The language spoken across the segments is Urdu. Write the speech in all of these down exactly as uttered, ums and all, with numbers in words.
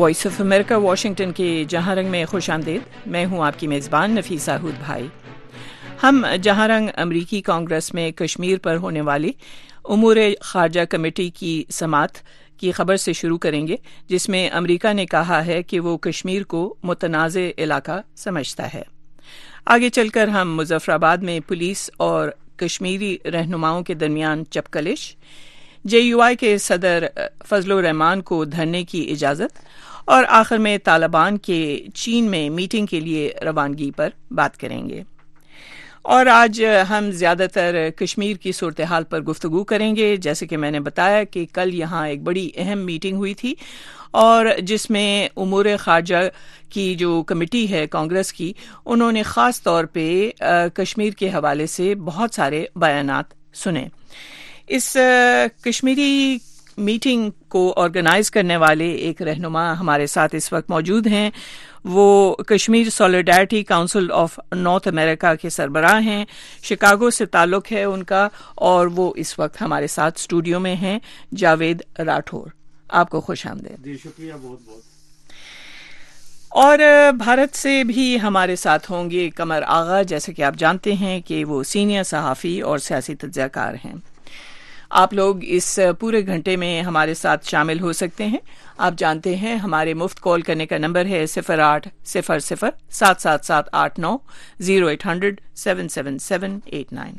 وائس آف امریکہ واشنگٹن کے جہاں رنگ میں خوش آمدید. میں ہوں آپ کی میزبان نفیسہ ہود بھائی. ہم جہاں رنگ امریکی کانگریس میں کشمیر پر ہونے والی امور خارجہ کمیٹی کی سماعت کی خبر سے شروع کریں گے، جس میں امریکہ نے کہا ہے کہ وہ کشمیر کو متنازع علاقہ سمجھتا ہے. آگے چل کر ہم مظفر آباد میں پولیس اور کشمیری رہنماؤں کے درمیان چپکلش، جے یو آئی کے صدر فضل الرحمان کو دھرنے کی اجازت اور آخر میں طالبان کے چین میں میٹنگ کے لیے روانگی پر بات کریں گے. اور آج ہم زیادہ تر کشمیر کی صورتحال پر گفتگو کریں گے. جیسے کہ میں نے بتایا کہ کل یہاں ایک بڑی اہم میٹنگ ہوئی تھی اور جس میں امور خارجہ کی جو کمیٹی ہے کانگریس کی، انہوں نے خاص طور پہ کشمیر کے حوالے سے بہت سارے بیانات سنے. اس کشمیری میٹنگ کو آرگنائز کرنے والے ایک رہنما ہمارے ساتھ اس وقت موجود ہیں. وہ Kashmir سولیڈارٹی council of North America کے سربراہ ہیں. شکاگو سے تعلق ہے ان کا اور وہ اس وقت ہمارے ساتھ اسٹوڈیو میں ہیں. جاوید راٹھور، آپ کو خوش آمدید. جی شکریہ، بہت بہت. اور بھارت سے بھی ہمارے ساتھ ہوں گے قمر آغا، جیسے کہ آپ جانتے ہیں کہ وہ سینئر صحافی اور سیاسی تجزیہ کار ہیں. آپ لوگ اس پورے گھنٹے میں ہمارے ساتھ شامل ہو سکتے ہیں. آپ جانتے ہیں ہمارے مفت کال کرنے کا نمبر ہے صفر آٹھ صفر صفر سات سات سات آٹھ نو zero eight hundred seven seven seven eight nine.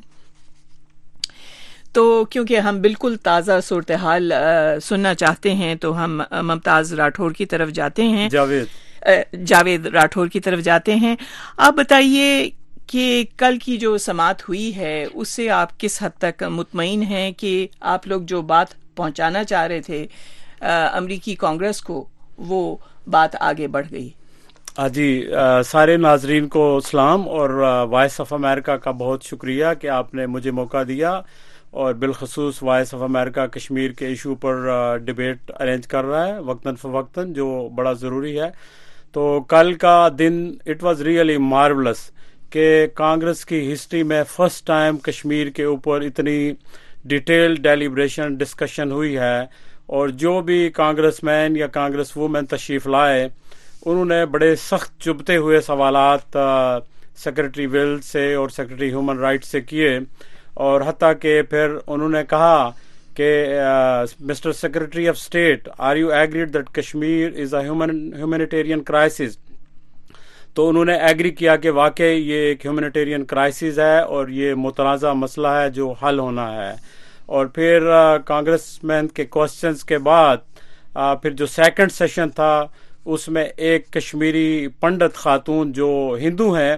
تو کیونکہ ہم بالکل تازہ صورتحال سننا چاہتے ہیں تو ہم ممتاز راٹھور کی طرف جاتے ہیں. جاوید جاوید راٹھور کی طرف جاتے ہیں. آپ بتائیے کہ کل کی جو سماعت ہوئی ہے اس سے آپ کس حد تک مطمئن ہیں کہ آپ لوگ جو بات پہنچانا چاہ رہے تھے امریکی کانگریس کو، وہ بات آگے بڑھ گئی؟ جی، سارے ناظرین کو سلام اور وائس آف امریکہ کا بہت شکریہ کہ آپ نے مجھے موقع دیا، اور بالخصوص وائس آف امریکہ کشمیر کے ایشو پر ڈبیٹ ارینج کر رہا ہے وقتاً فوقتاً، جو بڑا ضروری ہے. تو کل کا دن اٹ واز ریئلی مارولس کہ کانگریس کی ہسٹری میں فرسٹ ٹائم کشمیر کے اوپر اتنی ڈیٹیل ڈیلیبریشن ڈسکشن ہوئی ہے، اور جو بھی کانگریس مین یا کانگریس وومن تشریف لائے انہوں نے بڑے سخت چبھتے ہوئے سوالات سیکرٹری ول سے اور سیکرٹری ہیومن رائٹ سے کیے، اور حتیٰ کہ پھر انہوں نے کہا کہ mister Secretary of State, are you agreed that Kashmir is a humanitarian crisis? تو انہوں نے ایگری کیا کہ واقعی یہ ایک ہیومینیٹیرین کرائسس ہے اور یہ متنازع مسئلہ ہے جو حل ہونا ہے. اور پھر کانگریس مین کے کوشچنز کے بعد پھر جو سیکنڈ سیشن تھا اس میں ایک کشمیری پنڈت خاتون جو ہندو ہیں،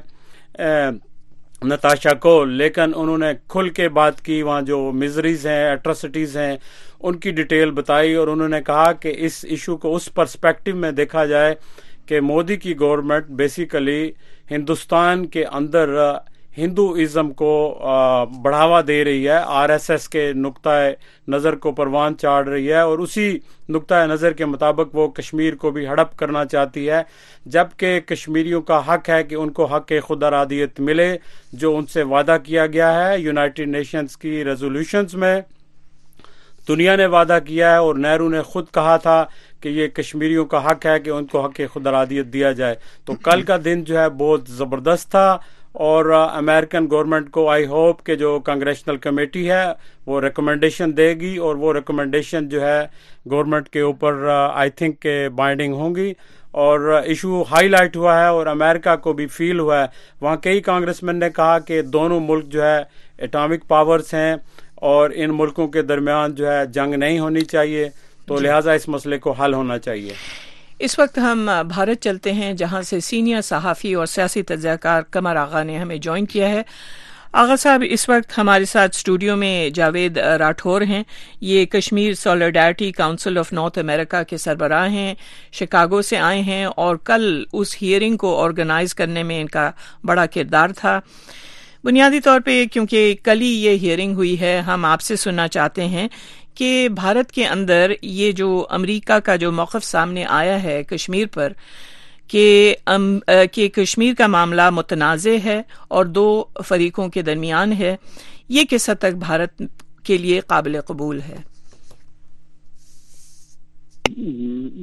نتاشا کول، لیکن انہوں نے کھل کے بات کی، وہاں جو میزریز ہیں، ایٹراسٹیز ہیں، ان کی ڈیٹیل بتائی، اور انہوں نے کہا کہ اس ایشو کو اس پرسپیکٹو میں دیکھا جائے کہ مودی کی گورنمنٹ بیسیکلی ہندوستان کے اندر ہندوازم کو بڑھاوا دے رہی ہے، آر ایس ایس کے نقطۂ نظر کو پروان چاڑھ رہی ہے، اور اسی نقطۂ نظر کے مطابق وہ کشمیر کو بھی ہڑپ کرنا چاہتی ہے، جبکہ کشمیریوں کا حق ہے کہ ان کو حق خود ارادیت ملے، جو ان سے وعدہ کیا گیا ہے یونائٹڈ نیشنز کی ریزولوشنز میں. دنیا نے وعدہ کیا ہے اور نہرو نے خود کہا تھا کہ یہ کشمیریوں کا حق ہے کہ ان کو حق خود ارادیت دیا جائے. تو کل کا دن جو ہے بہت زبردست تھا، اور امریکن گورنمنٹ کو آئی ہوپ کہ جو کانگریشنل کمیٹی ہے وہ ریکمنڈیشن دے گی، اور وہ ریکمنڈیشن جو ہے گورنمنٹ کے اوپر آئی تھنک کہ بائنڈنگ ہوں گی. اور ایشو ہائی لائٹ ہوا ہے اور امریکہ کو بھی فیل ہوا ہے. وہاں کئی کانگریس مین نے کہا کہ دونوں ملک جو ہے ایٹامک پاورز ہیں اور ان ملکوں کے درمیان جو ہے جنگ نہیں ہونی چاہیے، تو لہٰذا اس مسئلے کو حل ہونا چاہیے. اس وقت ہم بھارت چلتے ہیں، جہاں سے سینئر صحافی اور سیاسی تجزیہ کار قمر آغا نے ہمیں جوائن کیا ہے. آغا صاحب اس وقت ہمارے ساتھ اسٹوڈیو میں جاوید راٹھور ہیں. یہ Kashmir سولیڈارٹی council of North America کے سربراہ ہیں، شکاگو سے آئے ہیں، اور کل اس ہیئرنگ کو آرگنائز کرنے میں ان کا بڑا کردار تھا. بنیادی طور پہ کیونکہ کل ہی یہ ہیئرنگ ہوئی ہے، ہم آپ سے سننا چاہتے ہیں کہ بھارت کے اندر یہ جو امریکہ کا جو موقف سامنے آیا ہے کشمیر پر، کہ کہ کشمیر کا معاملہ متنازع ہے اور دو فریقوں کے درمیان ہے، یہ کس حد تک بھارت کے لیے قابل قبول ہے؟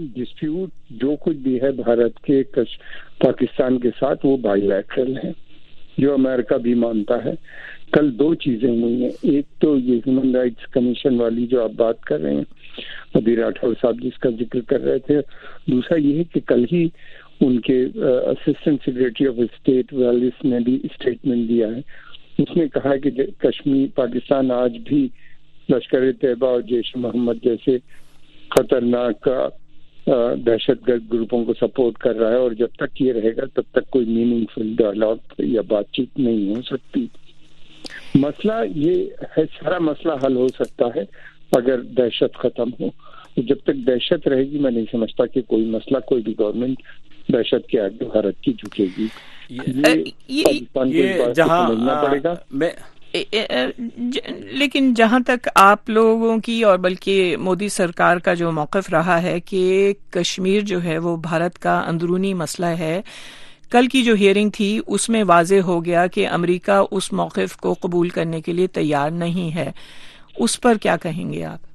ڈسپیوٹ جو کچھ بھی ہے بھارت کے پاکستان کے ساتھ وہ بائی لیٹرل ہے، جو امریکہ بھی مانتا ہے. کل دو چیزیں ہوئی ہیں، ایک تو یہ ہیومن رائٹس کمیشن والی جو آپ بات کر رہے ہیں ابھی راٹھور صاحب جس کا ذکر کر رہے تھے، دوسرا یہ ہے کہ کل ہی ان کے Assistant Secretary of State Wells نے بھی اسٹیٹمنٹ دیا ہے. اس نے کہا کہ کشمیر پاکستان آج بھی لشکر طیبہ اور جیش محمد جیسے خطرناک دہشت گرد گروپوں کو سپورٹ کر رہا ہے، اور جب تک یہ رہے گا تب تک کوئی میننگ فل ڈائلاگ یا بات چیت نہیں ہو سکتی. مسئلہ یہ ہے، سارا مسئلہ حل ہو سکتا ہے اگر دہشت ختم ہو. جب تک دہشت رہے گی میں نہیں سمجھتا کہ کوئی مسئلہ، کوئی بھی گورنمنٹ دہشت کے آگے بھارت کی جھکے گی. یہ جہاں پڑے گا. لیکن جہاں تک آپ لوگوں کی اور بلکہ مودی سرکار کا جو موقف رہا ہے کہ کشمیر جو ہے وہ بھارت کا اندرونی مسئلہ ہے، کل کی جو ہیئرنگ تھی اس میں واضح ہو گیا کہ امریکہ اس موقف کو قبول کرنے کے لیے تیار نہیں ہے. اس پر کیا کہیں گے آپ؟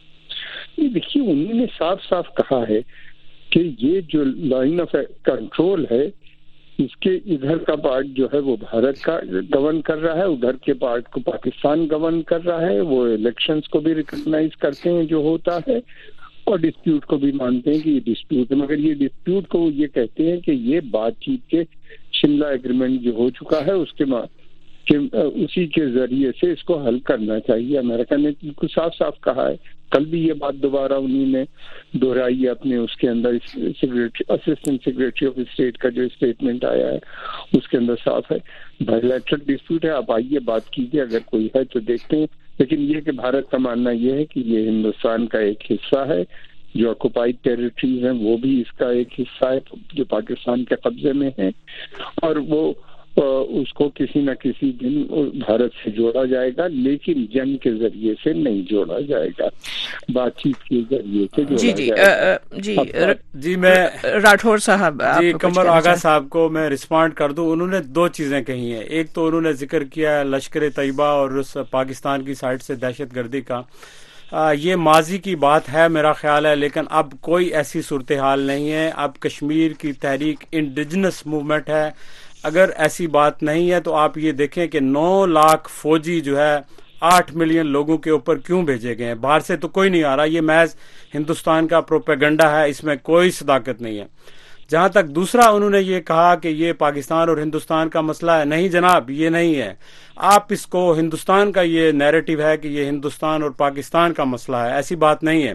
دیکھیے انہوں نے صاف صاف کہا ہے کہ یہ جو لائن آف کنٹرول ہے اس کے ادھر کا پارٹ جو ہے وہ بھارت کا گورن کر رہا ہے، ادھر کے پارٹ کو پاکستان گورن کر رہا ہے. وہ الیکشنز کو بھی ریکگنائز کرتے ہیں جو ہوتا ہے، اور ڈسپیوٹ کو بھی مانتے ہیں کہ یہ ڈسپیوٹ ہے. مگر یہ ڈسپیوٹ کو یہ کہتے ہیں کہ یہ بات چیت کے شملہ ایگریمنٹ جو ہو چکا ہے اس کے بعد کہ اسی کے ذریعے سے اس کو حل کرنا چاہیے. امریکہ نے بالکل صاف صاف کہا ہے. کل بھی یہ بات دوبارہ انہوں نے دہرائی اپنے اس کے اندر اسسٹنٹ سیکریٹری آف اسٹیٹ کا جو اسٹیٹمنٹ آیا ہے اس کے اندر صاف ہے بائی لیٹرل ڈسپیوٹ ہے. آپ آئیے بات کیجیے، اگر کوئی ہے تو دیکھتے ہیں. لیکن یہ کہ بھارت کا ماننا یہ ہے کہ یہ ہندوستان کا ایک حصہ ہے، جو آکوپائڈ ٹیریٹریز ہیں وہ بھی اس کا ایک حصہ ہے جو پاکستان کے قبضے میں ہے، اور وہ اس کو کسی نہ کسی دن بھارت سے جوڑا جائے گا، لیکن جنگ کے ذریعے سے نہیں جوڑا جائے گا، بات چیت کے ذریعے سے جوڑا جی جی جائے گا. جی جی میں راٹھور صاحب جی قمر آغا صاحب کو میں رسپونڈ کر دوں. انہوں نے دو چیزیں کہی ہیں. ایک تو انہوں نے ذکر کیا لشکر طیبہ اور پاکستان کی سائڈ سے دہشت گردی کا. آ, یہ ماضی کی بات ہے میرا خیال ہے، لیکن اب کوئی ایسی صورتحال نہیں ہے. اب کشمیر کی تحریک انڈیجنس موومنٹ ہے. اگر ایسی بات نہیں ہے تو آپ یہ دیکھیں کہ نو لاکھ فوجی جو ہے آٹھ ملین لوگوں کے اوپر کیوں بھیجے گئے ہیں؟ باہر سے تو کوئی نہیں آ رہا. یہ محض ہندوستان کا پروپیگنڈا ہے، اس میں کوئی صداقت نہیں ہے. جہاں تک دوسرا انہوں نے یہ کہا کہ یہ پاکستان اور ہندوستان کا مسئلہ ہے، نہیں جناب یہ نہیں ہے. آپ اس کو ہندوستان کا یہ نیریٹو ہے کہ یہ ہندوستان اور پاکستان کا مسئلہ ہے، ایسی بات نہیں ہے.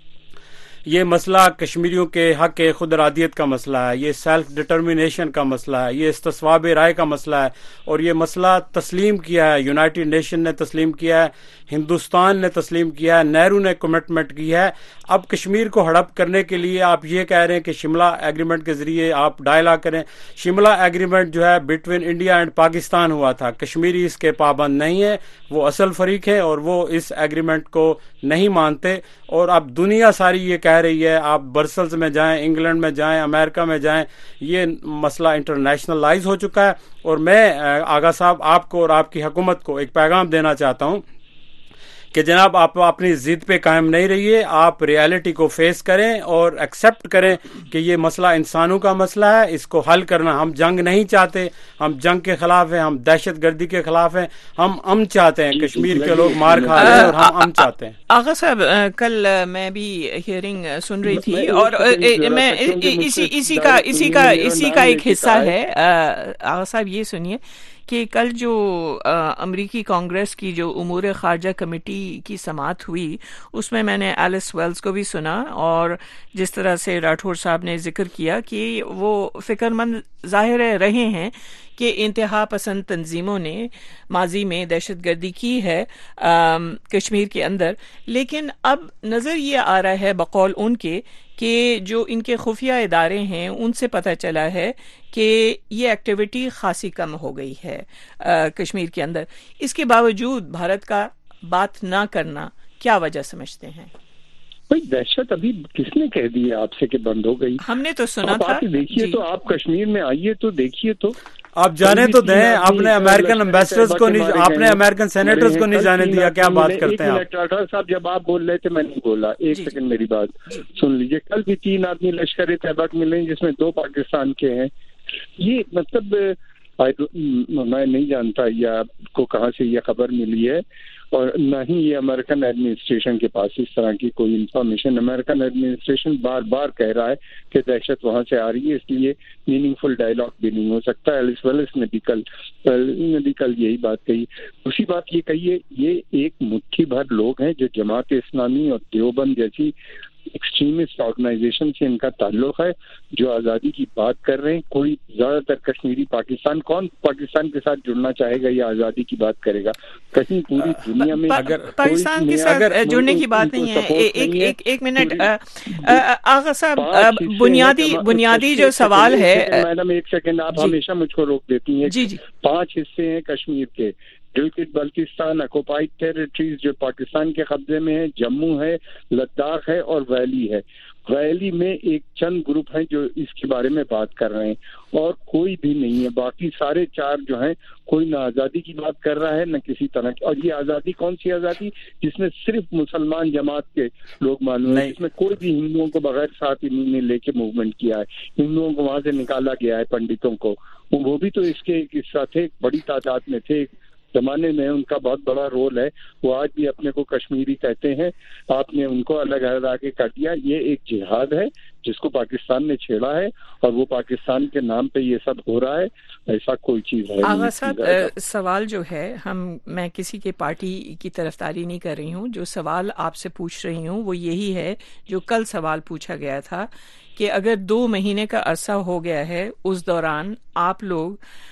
یہ مسئلہ کشمیریوں کے حق خود ارادیت کا مسئلہ ہے، یہ سیلف ڈٹرمنیشن کا مسئلہ ہے، یہ استصواب رائے کا مسئلہ ہے، اور یہ مسئلہ تسلیم کیا ہے، یونائٹڈ نیشن نے تسلیم کیا ہے، ہندوستان نے تسلیم کیا ہے، نہرو نے کمٹمنٹ کی ہے. اب کشمیر کو ہڑپ کرنے کے لیے آپ یہ کہہ رہے ہیں کہ شملہ ایگریمنٹ کے ذریعے آپ ڈائلاگ کریں. شملہ ایگریمنٹ جو ہے بٹوین انڈیا اینڈ پاکستان ہوا تھا، کشمیری اس کے پابند نہیں ہے، وہ اصل فریق ہے اور وہ اس ایگریمنٹ کو نہیں مانتے. اور اب دنیا ساری یہ کہہ رہی ہے، آپ برسلز میں جائیں، انگلینڈ میں جائیں، امریکہ میں جائیں، یہ مسئلہ انٹرنیشنلائز ہو چکا ہے. اور میں آغا صاحب آپ کو اور آپ کی حکومت کو ایک پیغام دینا چاہتا ہوں کہ جناب آپ اپنی ضد پہ قائم نہیں رہیے، آپ ریالٹی کو فیس کریں اور ایکسیپٹ کریں کہ یہ مسئلہ انسانوں کا مسئلہ ہے، اس کو حل کرنا. ہم جنگ نہیں چاہتے، ہم جنگ کے خلاف ہیں، ہم دہشت گردی کے خلاف ہیں، ہم امن چاہتے ہیں. کشمیر کے لوگ مار کھا رہے ہیں اور ہم امن چاہتے ہیں. آغا صاحب کل میں بھی ہیئرنگ سن رہی تھی اور میں اسی اسی کا اسی کا اسی کا ایک حصہ ہے. آغا صاحب یہ سنیے کہ کل جو امریکی کانگریس کی جو امور خارجہ کمیٹی کی سماعت ہوئی اس میں میں نے ایلس ویلز کو بھی سنا، اور جس طرح سے راٹھور صاحب نے ذکر کیا کہ وہ فکر مند ظاہر رہے ہیں کہ انتہا پسند تنظیموں نے ماضی میں دہشت گردی کی ہے کشمیر کے اندر، لیکن اب نظر یہ آ رہا ہے بقول ان کے کہ جو ان کے خفیہ ادارے ہیں ان سے پتہ چلا ہے کہ یہ ایکٹیویٹی خاصی کم ہو گئی ہے کشمیر کے اندر. اس کے باوجود بھارت کا بات نہ کرنا کیا وجہ سمجھتے ہیں؟ بھائی دہشت ابھی کس نے کہہ دی ہے آپ سے کہ بند ہو گئی؟ ہم نے تو سنا تھا. دیکھیے تو آپ کشمیر میں آئیے تو دیکھیے تو آپ جانے تو دیں, آپ نے امریکن امبیسڈرز کو نہیں, آپ نے امریکن سینیٹرز کو نہیں جانے دیا, کیا بات کرتے ہیں آپ؟ ڈاکٹر صاحب جب آپ بول رہے تھے میں نہیں بولا, ایک سیکنڈ میری بات سن لیجیے. کل بھی تین آدمی لشکر طیبہ کے ملے جس میں دو پاکستان کے ہیں. یہ مطلب میں نہیں جانتا یہ آپ کو کہاں سے یہ خبر ملی ہے, اور نہ ہی یہ امریکن ایڈمنسٹریشن کے پاس اس طرح کی کوئی انفارمیشن. امریکن ایڈمنسٹریشن بار بار کہہ رہا ہے کہ دہشت وہاں سے آ رہی ہے, اس لیے میننگ فل ڈائلاگ بھی نہیں ہو سکتا. ایلس ویلس نے بھی کل نے کل یہی بات کہی. دوسری بات یہ کہیے, یہ ایک مٹھی بھر لوگ ہیں جو جماعت اسلامی اور دیوبند جیسی ایکسٹریمسٹ آرگنائزیشن سے ان کا تعلق ہے, جو آزادی کی بات کر رہے ہیں. کوئی زیادہ تر کشمیری پاکستان, کون پاکستان کے ساتھ جڑنا چاہے گا یا آزادی کی بات کرے گا؟ کہیں پوری دنیا میں اگر پاکستان کے ساتھ جڑنے کی بات نہیں ہے. ایک ایک منٹ آغا صاحب, بنیادی بنیادی جو سوال ہے. میڈم ایک سیکنڈ, آپ ہمیشہ مجھ کو روک دیتی ہیں. جی جی. پانچ حصے ہیں کشمیر کے, گلگت بلتستان اکوپائڈ ٹیریٹریز جو پاکستان کے قبضے میں ہے, جموں ہے, لداخ ہے اور ویلی ہے. ویلی میں ایک چند گروپ ہیں جو اس کے بارے میں بات کر رہے ہیں, اور کوئی بھی نہیں ہے. باقی سارے چار جو ہیں, کوئی نہ آزادی کی بات کر رہا ہے نہ کسی طرح کی. اور یہ آزادی کون سی آزادی جس میں صرف مسلمان جماعت کے لوگ معلوم ہیں, جس میں کوئی بھی ہندوؤں کو بغیر ساتھ انہوں نے لے کے موومنٹ کیا ہے. ہندوؤں کو وہاں سے نکالا گیا ہے, پنڈتوں کو, وہ بھی تو اس کے ایک حصہ تھے, بڑی تعداد میں تھے زمانے میں, ان کا بہت بڑا رول ہے. وہ آج بھی اپنے کو کشمیری کہتے ہیں. آپ نے ان کو الگ الگ آگے کر دیا. یہ ایک جہاد ہے جس کو پاکستان نے چھیڑا ہے, اور وہ پاکستان کے نام پہ یہ سب ہو رہا ہے. ایسا کوئی چیز ہے آغا صاحب, سوال جو ہے, ہم میں کسی کے پارٹی کی طرفداری نہیں کر رہی ہوں. جو سوال آپ سے پوچھ رہی ہوں وہ یہی ہے جو کل سوال پوچھا گیا تھا کہ اگر دو مہینے کا عرصہ ہو گیا ہے, اس دوران آپ لوگ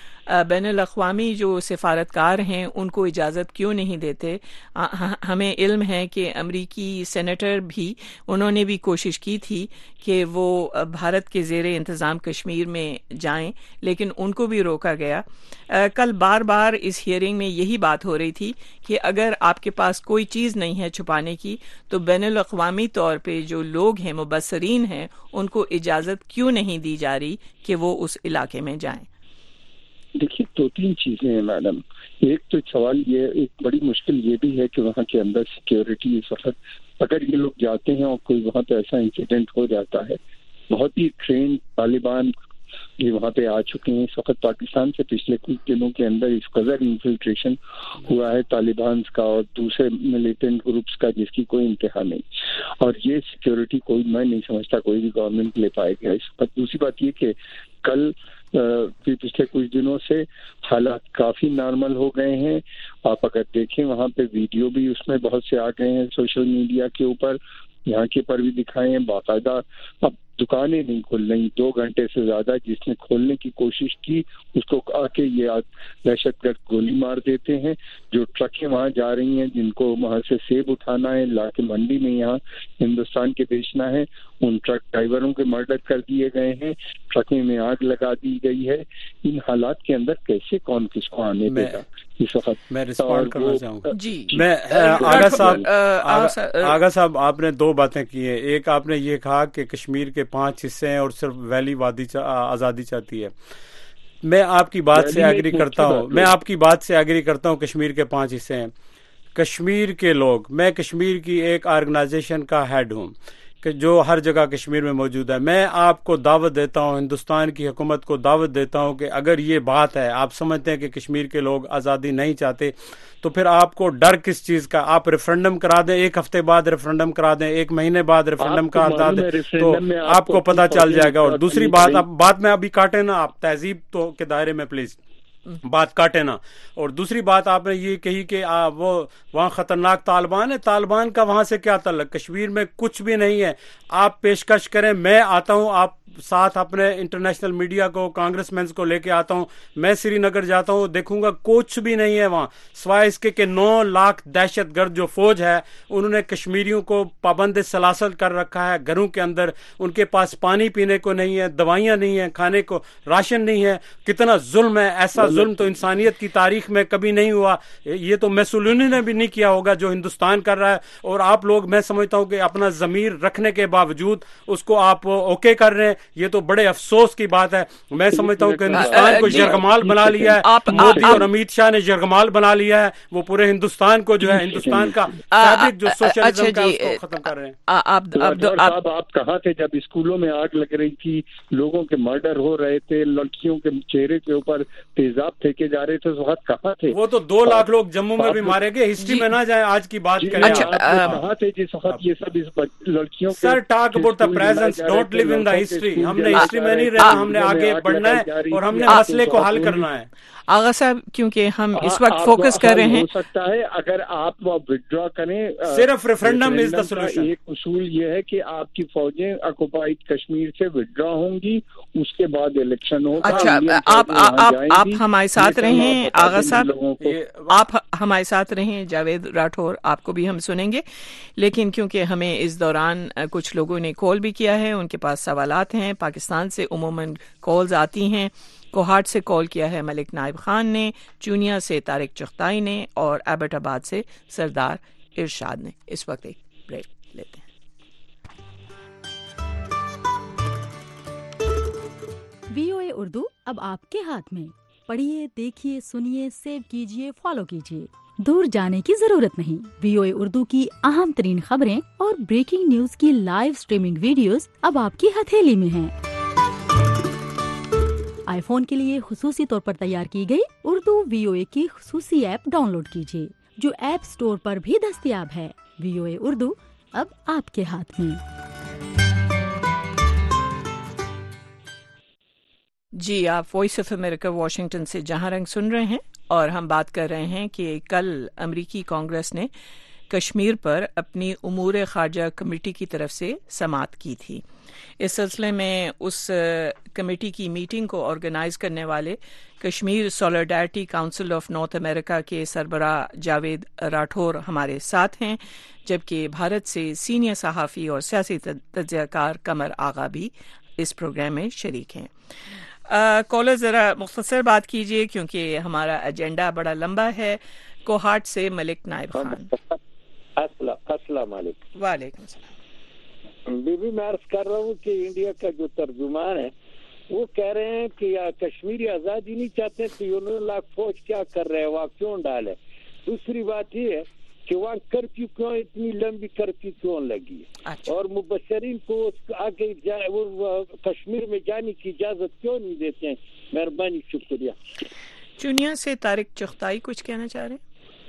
بین الاقوامی جو سفارتکار ہیں ان کو اجازت کیوں نہیں دیتے؟ ہمیں علم ہے کہ امریکی سینیٹر بھی, انہوں نے بھی کوشش کی تھی کہ وہ بھارت کے زیر انتظام کشمیر میں جائیں, لیکن ان کو بھی روکا گیا. کل بار بار اس ہیئرنگ میں یہی بات ہو رہی تھی کہ اگر آپ کے پاس کوئی چیز نہیں ہے چھپانے کی تو بین الاقوامی طور پہ جو لوگ ہیں, مبصرین ہیں, ان کو اجازت کیوں نہیں دی جا رہی کہ وہ اس علاقے میں جائیں؟ دیکھیے, دو تین چیزیں ہیں میڈم. ایک تو سوال یہ, ایک بڑی مشکل یہ بھی ہے کہ وہاں کے اندر سیکیورٹی اس وقت, اگر یہ لوگ جاتے ہیں اور کوئی وہاں پہ ایسا انسیڈنٹ ہو جاتا ہے, بہت ہی ٹرینڈ طالبان یہ وہاں پہ آ چکے ہیں اس وقت. پاکستان سے پچھلے کچھ دنوں کے اندر اس قدر انفلٹریشن ہوا ہے طالبان کا اور دوسرے ملیٹنٹ گروپس کا جس کی کوئی انتہا نہیں, اور یہ سیکیورٹی کوئی, میں نہیں سمجھتا کوئی بھی گورنمنٹ لے پائے گا اس وقت. دوسری بات یہ کہ کل پچھلے کچھ دنوں سے حالات کافی نارمل ہو گئے ہیں. آپ اگر دیکھیں وہاں پہ ویڈیو بھی اس میں بہت سے آ گئے ہیں سوشل میڈیا کے اوپر, یہاں کے پر بھی دکھائے ہیں باقاعدہ. اب دکانیں نہیں کھل رہی دو گھنٹے سے زیادہ, جس نے کھولنے کی کوشش کی اس کو آ کے یہ دہشت گرد گولی مار دیتے ہیں. جو ٹرکیں وہاں جا رہی ہیں جن کو وہاں سے سیب اٹھانا ہے, لا کے منڈی میں یہاں ہندوستان کے بیچنا ہے, ان ٹرک ڈرائیوروں کے مرڈر کر دیے گئے ہیں, ٹرکیں میں آگ لگا دی گئی ہے. ان حالات کے اندر کیسے کون کس کو آنے دے گا اس وقت؟ میں رسپونڈ کرنا چاہوں گا. جی میں آغا صاحب آغا صاحب آپ نے دو باتیں کی ہیں. ایک آپ نے یہ کہا کہ کشمیر کے پانچ حصے ہیں اور صرف ویلی وادی آزادی چاہتی ہے. میں آپ کی بات سے ایگری کرتا ہوں میں آپ کی بات سے ایگری کرتا ہوں کشمیر کے پانچ حصے ہیں. کشمیر کے لوگ, میں کشمیر کی ایک آرگنائزیشن کا ہیڈ ہوں کہ جو ہر جگہ کشمیر میں موجود ہے. میں آپ کو دعوت دیتا ہوں, ہندوستان کی حکومت کو دعوت دیتا ہوں کہ اگر یہ بات ہے, آپ سمجھتے ہیں کہ کشمیر کے لوگ آزادی نہیں چاہتے, تو پھر آپ کو ڈر کس چیز کا؟ آپ ریفرنڈم کرا دیں, ایک ہفتے بعد ریفرنڈم کرا دیں, ایک مہینے بعد ریفرنڈم کرا دیں, تو آپ کو پتہ چل جائے گا. اور دوسری بات, اب بات میں ابھی کاٹے نا, آپ تہذیب تو کے دائرے میں پلیز بات کاٹے نا. اور دوسری بات آپ نے یہ کہی کہ وہ وہاں خطرناک طالبان ہے. طالبان کا وہاں سے کیا تعلق؟ کشمیر میں کچھ بھی نہیں ہے. آپ پیشکش کریں, میں آتا ہوں, آپ ساتھ اپنے انٹرنیشنل میڈیا کو, کانگریس مینز کو لے کے آتا ہوں, میں سری نگر جاتا ہوں, دیکھوں گا کچھ بھی نہیں ہے وہاں, سوائے اس کے کہ نو لاکھ دہشت گرد جو فوج ہے انہوں نے کشمیریوں کو پابند سلاسل کر رکھا ہے گھروں کے اندر. ان کے پاس پانی پینے کو نہیں ہے, دوائیاں نہیں ہیں, کھانے کو راشن نہیں ہے. کتنا ظلم ہے! ایسا ظلم تو انسانیت کی تاریخ میں کبھی نہیں ہوا. یہ تو میسولینی نے بھی نہیں کیا ہوگا جو ہندوستان کر رہا ہے. اور آپ لوگ, میں سمجھتا ہوں کہ اپنا ضمیر رکھنے کے باوجود اس کو آپ اوکے کر رہے ہیں. یہ تو بڑے افسوس کی بات ہے. میں سمجھتا ہوں کہ ہندوستان کو یرغمال بنا لیا ہے مودی اور امیت شاہ نے، یرغمال بنا لیا ہے. وہ پورے ہندوستان کو جو ہے ہندوستان کا فیبرک جو سوشلزم کا اس کو ختم کر رہے ہیں. صاحب آپ کہاں تھے جب اسکولوں میں آگ لگ رہی تھی، لوگوں کے مرڈر ہو رہے تھے، لڑکیوں کے چہرے کے اوپر تیزاب پھینکے جا رہے تھے، اس وقت کہاں تھے؟ وہ تو دو لاکھ لوگ جموں میں بھی مارے گئے. ہسٹری میں نہ جائیں، آج کی بات کریں. کہاں تھے جس وقت یہ سب اس لڑکیوں کے؟ Sir talk about the present, don't leave in the history. ہم نے ہسٹری میں نہیں رہنا، ہم نے آگے بڑھنا ہے اور ہم نے مسئلے کو حل کرنا ہے. آغا صاحب کیونکہ ہم اس وقت فوکس کر رہے ہیں، ہو سکتا ہے اگر آپ وڈرا کریں، صرف ریفرنڈم از دا سولوشن. ایک اصول یہ ہے کہ آپ کی فوجیں آکوپائڈ کشمیر سے وڈرا ہوں گی، اس کے بعد الیکشن ہوگا. اچھا آپ آپ آپ ہمارے ساتھ رہیں آغا صاحب، آپ ہمارے ساتھ رہیں. جاوید راٹھور آپ کو بھی ہم سنیں گے، لیکن کیونکہ ہمیں اس دوران کچھ لوگوں نے کال بھی کیا ہے، ان کے پاس سوالات ہیں. پاکستان سے عموماً کالز آتی ہیں. کوہاٹ سے کال کیا ہے ملک نائب خان نے، چونیا سے طارق چغتائی نے، اور ایبٹ آباد سے سردار ارشاد نے. اس وقت ایک بریک لیتے ہیں. وی او اے اردو اب آپ کے ہاتھ میں. پڑھیے، دیکھیے، سنیے، سیو کیجیے، فالو کیجیے. دور جانے کی ضرورت نہیں. وی او اے اردو کی اہم ترین خبریں اور بریکنگ نیوز کی لائیو سٹریمنگ ویڈیوز اب آپ کی ہتھیلی میں ہیں. آئی فون کے لیے خصوصی طور پر تیار کی گئی اردو وی او اے کی خصوصی ایپ ڈاؤن لوڈ کیجیے، جو ایپ سٹور پر بھی دستیاب ہے. وی او اے اردو اب آپ کے ہاتھ میں. جی، آپ وائس آف امریکہ واشنگٹن سے جہاں رنگ سن رہے ہیں، اور ہم بات کر رہے ہیں کہ کل امریکی کانگریس نے کشمیر پر اپنی امور خارجہ کمیٹی کی طرف سے سماعت کی تھی. اس سلسلے میں اس کمیٹی کی میٹنگ کو آرگنائز کرنے والے Kashmir Solidarity Council of North America کے سربراہ جاوید راٹھور ہمارے ساتھ ہیں، جبکہ بھارت سے سینئر صحافی اور سیاسی تجزیہ کار قمر آغا بھی اس پروگرام میں شریک ہیں. کالر ذرا مختصر بات کیجیے کیونکہ ہمارا ایجنڈا بڑا لمبا ہے. کوہاٹ سے ملک نائب خان. السلام علیکم. وعلیکم السلام. بی بی میں عرض کر رہا ہوں کہ انڈیا کا جو ترجمان ہے وہ کہہ رہے ہیں کہ کشمیری آزادی نہیں چاہتے تو یونین لاکھ فوج کیا کر رہے ہیں، وہاں کیوں ڈالے. دوسری بات یہ ہے کہ وہاں کرفیو کیوں اتنی لمبی کرفیو کیوں لگی، اور مبشرین کو آگے کشمیر میں جانے کی اجازت کیوں نہیں دیتے ہیں. مہربانی، شکریہ. چونیا سے طارق چغتائی کچھ کہنا چاہ رہے ہیں.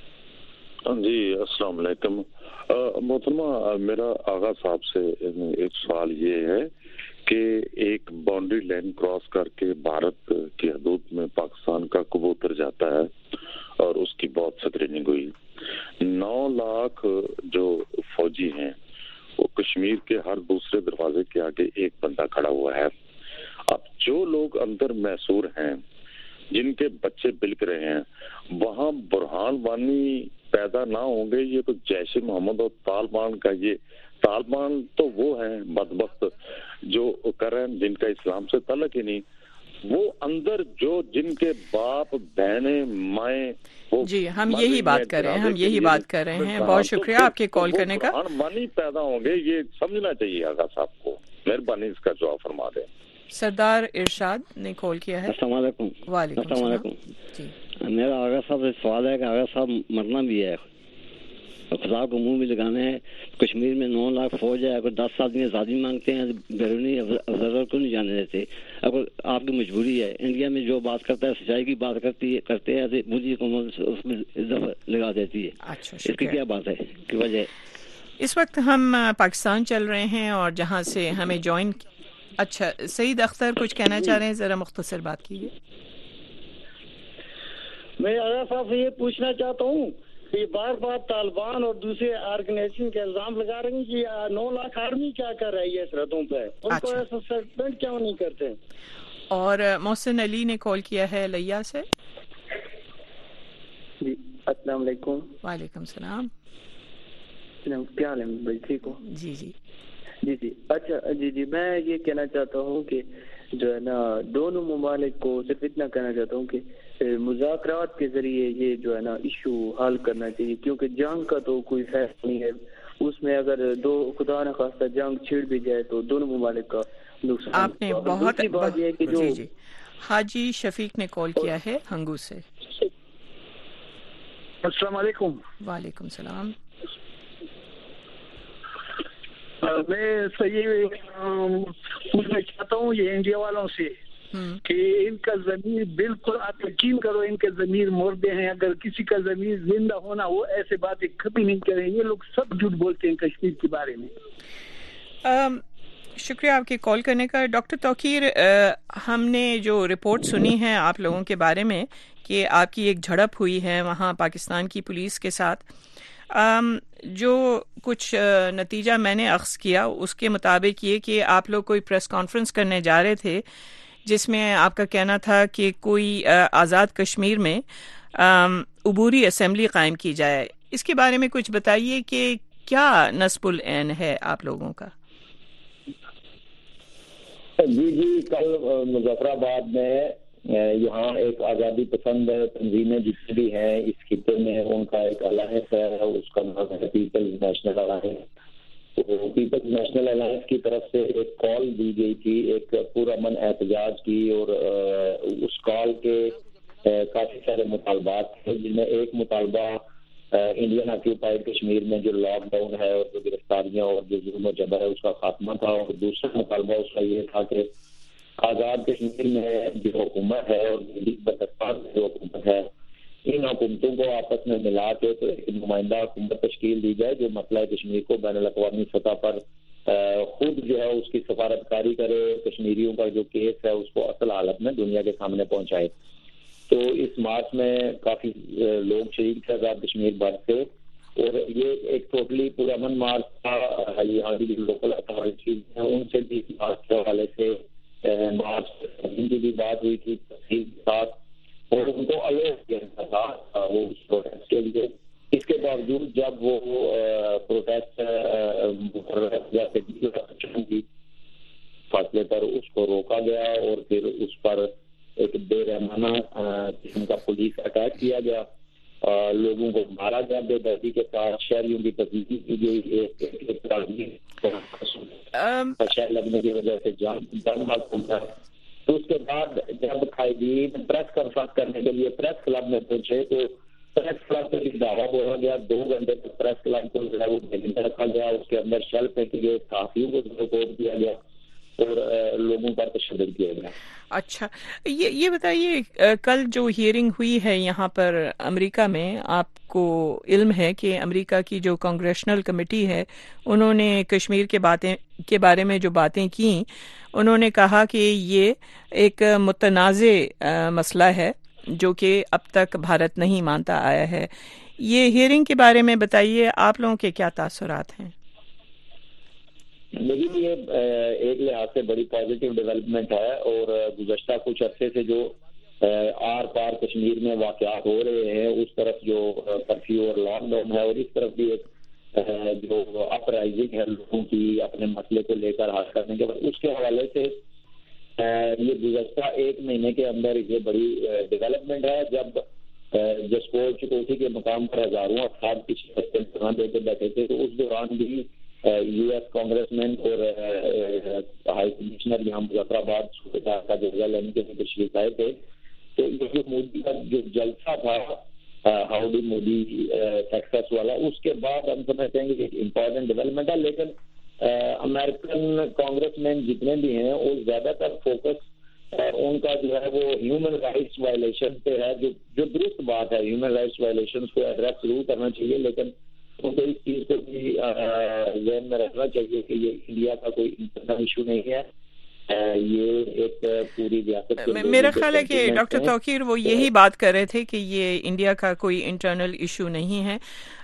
جی السلام علیکم. محترمہ، میرا آغا صاحب سے ایک سوال یہ ہے کہ ایک باؤنڈری لائن کراس کر کے بھارت کی حدود میں پاکستان کا کبوتر جاتا ہے اور اس کی بہت اسکریننگ ہوئی. نو لاکھ جو فوجی ہیں وہ کشمیر کے ہر دوسرے دروازے کے آگے ایک بندہ کھڑا ہوا ہے. اب جو لوگ اندر محصور ہیں، جن کے بچے بلک رہے ہیں، وہاں برہان وانی پیدا نہ ہوں گے. یہ تو جیش محمد اور طالبان کا، یہ طالبان تو وہ ہیں بدبخت جو کر رہے ہیں، جن کا اسلام سے تعلق ہی نہیں. وہ اندر جو جن کے باپ بہنیں مائیں، جی ہم یہی بات کر رہے ہیں ہم یہی بات کر رہے ہیں بہت شکریہ آپ کے کال کرنے کا. برہان پیدا ہوں گے، یہ سمجھنا چاہیے آغا صاحب کو. مہربانی اس کا جواب فرما دیں. سردار ارشاد نے کال کیا ہے. السلام علیکم. وعلیکم السلام. جی میرا آغا صاحب سے سوال ہے کہ آغا صاحب مرنا بھی ہے، خدا کو منہ بھی لگانا ہے. کشمیر میں نو لاکھ فوج ہے، اگر دس آدمی آزادی مانگتے ہیں بیرونی ابزرور کو نہیں جانے دیتے. اگر آپ کی مجبوری ہے، انڈیا میں جو بات کرتا ہے سچائی کی بات کرتی ہے کرتے ہیں، مودی حکومت اس میں اضافہ لگا دیتی ہے. اچھا، اس کی کیا بات ہے کی وجہ؟ اس وقت ہم پاکستان چل رہے ہیں اور جہاں سے ہمیں جوائن. اچھا سعید اختر کچھ کہنا چاہ رہے ہیں، ذرا مختصر بات کیجیے. میں آغا صاحب سے یہ پوچھنا چاہتا ہوں کہ بار بار طالبان اور دوسرے آرگنائزیشن کے الزام لگا رہے ہیں کہ نو لاکھ آرمی کیا کر رہی ہے سرحدوں پہ، ان کو ایسا سسپینڈ کیوں نہیں کرتے. اور محسن علی نے کال کیا ہے لیا سے. جی السلام علیکم. وعلیکم السلام. کیا حال ہے بھائی، ٹھیک ہو؟ جی جی جی جی اچھا جی جی میں یہ کہنا چاہتا ہوں کہ جو ہے نا دونوں ممالک کو صرف اتنا کہنا چاہتا ہوں کہ مذاکرات کے ذریعے یہ جو ہے نا ایشو حل کرنا چاہیے، کیونکہ جنگ کا تو کوئی فیصلہ نہیں ہے. اس میں اگر دو خدا نہ خواستہ جنگ چھڑ بھی جائے تو دونوں ممالک کا نقصان. آپ نے بہت بات یہ ہے کہ جو جی جی حاجی شفیق نے کال کیا ہے ہنگو سے. السلام علیکم. وعلیکم السلام. میں یہ پوچھنا چاہتا ہوں یہ انڈیا والوں سے کہ ان کا ضمیر بالکل آپ یقین کرو ان کے ضمیر مردے ہیں. اگر کسی کا ضمیر زندہ ہونا وہ ایسے باتیں کبھی نہیں کریں. یہ لوگ سب جھوٹ بولتے ہیں کشمیر کے بارے میں. شکریہ آپ کے کال کرنے کا. ڈاکٹر توقیر, ہم نے جو رپورٹ سنی ہے آپ لوگوں کے بارے میں کہ آپ کی ایک جھڑپ ہوئی ہے وہاں پاکستان کی پولیس کے ساتھ, جو کچھ نتیجہ میں نے اخذ کیا اس کے مطابق یہ کہ آپ لوگ کوئی پریس کانفرنس کرنے جا رہے تھے جس میں آپ کا کہنا تھا کہ کوئی آزاد کشمیر میں عبوری اسمبلی قائم کی جائے. اس کے بارے میں کچھ بتائیے کہ کیا نصب العین ہے آپ لوگوں کا؟ جی جی کل مظفر آباد میں یہاں ایک آزادی پسند تنظیمیں جتنی بھی ہیں اس خطے میں ان کا ایک الائنس ہے, اس کا نام ہے پیپلز نیشنل الائنس. تو پیپلز نیشنل الائنس کی طرف سے ایک کال دی گئی تھی ایک پرامن احتجاج کی, اور اس کال کے کافی سارے مطالبات تھے جن میں ایک مطالبہ انڈین آکیوپائڈ کشمیر میں جو لاک ڈاؤن ہے اور جو گرفتاریاں اور جو ظلم و جبر ہے اس کا خاتمہ تھا, اور دوسرا مطالبہ اس کا یہ تھا کہ آزاد کشمیر میں جو حکومت ہے اور بلوچستان میں جو حکومت ہے ان حکومتوں کو آپس میں ملا کے تو ایک نمائندہ حکومت تشکیل دی جائے جو مسئلہ کشمیر کو بین الاقوامی سطح پر خود جو ہے اس کی سفارت کاری کرے, کشمیریوں کا جو کیس ہے اس کو اصل حالت میں دنیا کے سامنے پہنچائے. تو اس مارچ میں کافی لوگ شریک تھے آزاد کشمیر بھر سے, اور یہ ایک ٹوٹلی پرامن مارچ تھا. یہاں کی جو لوکل اتھارٹیز ہیں ان سے بھی اس مارچ کے حوالے سے مارچ کی بھی بات ہوئی تھی تفصیل کے ساتھ, اور ان کو الو کیا تھا وہ اس پروٹیسٹ کے لیے. اس کے باوجود جب وہ پروٹیسٹ کی فاصلے پر اس کو روکا گیا اور پھر اس پر ایک بے رحمانہ قسم کا پولیس اٹیک کیا گیا, لوگوں کو مارا گیا بے دردی کے ساتھ, شہریوں کی تبدیلی کی گئی, شہر لگنے کی وجہ سے جان جان بات ہوتا ہے. تو اس کے بعد جب قائدین پریس کانفرنس کرنے کے لیے پریس کلب میں پہنچے تو پریس کلب سے بھی دعویٰ بولا گیا, دو گھنٹے تک پریس کلب کو جو ہے وہ بند رکھا گیا, اس کے اندر شیل پھینکے گئے, صحافیوں کو رپورٹ کیا گیا اور لوگوں پر تشدد کیا گیا. اچھا, یہ یہ بتائیے کل جو ہیئرنگ ہوئی ہے یہاں پر امریکہ میں, آپ کو علم ہے کہ امریکہ کی جو کانگریشنل کمیٹی ہے انہوں نے کشمیر کے باتیں کے بارے میں جو باتیں کیں, انہوں نے کہا کہ یہ ایک متنازع مسئلہ ہے جو کہ اب تک بھارت نہیں مانتا آیا ہے. یہ ہیئرنگ کے بارے میں بتائیے آپ لوگوں کے کیا تاثرات ہیں؟ لیکن یہ ایک لحاظ سے بڑی پازیٹیو ڈیولپمنٹ ہے, اور گزشتہ کچھ عرصے سے جو آر پار کشمیر میں واقعات ہو رہے ہیں اس طرف جو کرفیو اور لاک ڈاؤن ہے, اور اس طرف بھی ایک جو اپ رائزنگ ہے لوگوں کی اپنے مسئلے کو لے کر حل کرنے کے بعد, اس کے حوالے سے یہ گزشتہ ایک مہینے کے اندر یہ بڑی ڈیولپمنٹ ہے. جب جسپور چکوٹھی کے مقام پر ہزاروں افراد کی شکست دے کے بیٹھے تھے تو اس دوران بھی یو ایس کانگریس مین اور ہائی کمشنر یہاں مظفر آباد صوبہ کا جائزہ لینے کے لیے تشریف آئے تھے. تو یہ جو مودی کا جو جلسہ تھا ہاؤڈی مودی ٹیکساس والا, اس کے بعد ہم سمجھتے ہیں کہ ایک امپورٹنٹ ڈیولپمنٹ ہے. لیکن امریکن کانگریس مین جتنے بھی ہیں وہ زیادہ تر فوکس ان کا جو ہے وہ ہیومن رائٹس وائلیشن پہ ہے, جو جو درست بات ہے. ہیومن رائٹس وائلیشن کو ایڈریس ضرور کرنا چاہیے, لیکن ان کو اس چیز کو بھی ذہن میں رکھنا چاہیے کہ یہ انڈیا کا کوئی انٹرنل ایشو نہیں ہے, یہ ایک پوری ریاست. میرا خیال ہے کہ ڈاکٹر توقیر وہ یہی بات کر رہے تھے کہ یہ انڈیا کا کوئی انٹرنل ایشو نہیں ہے.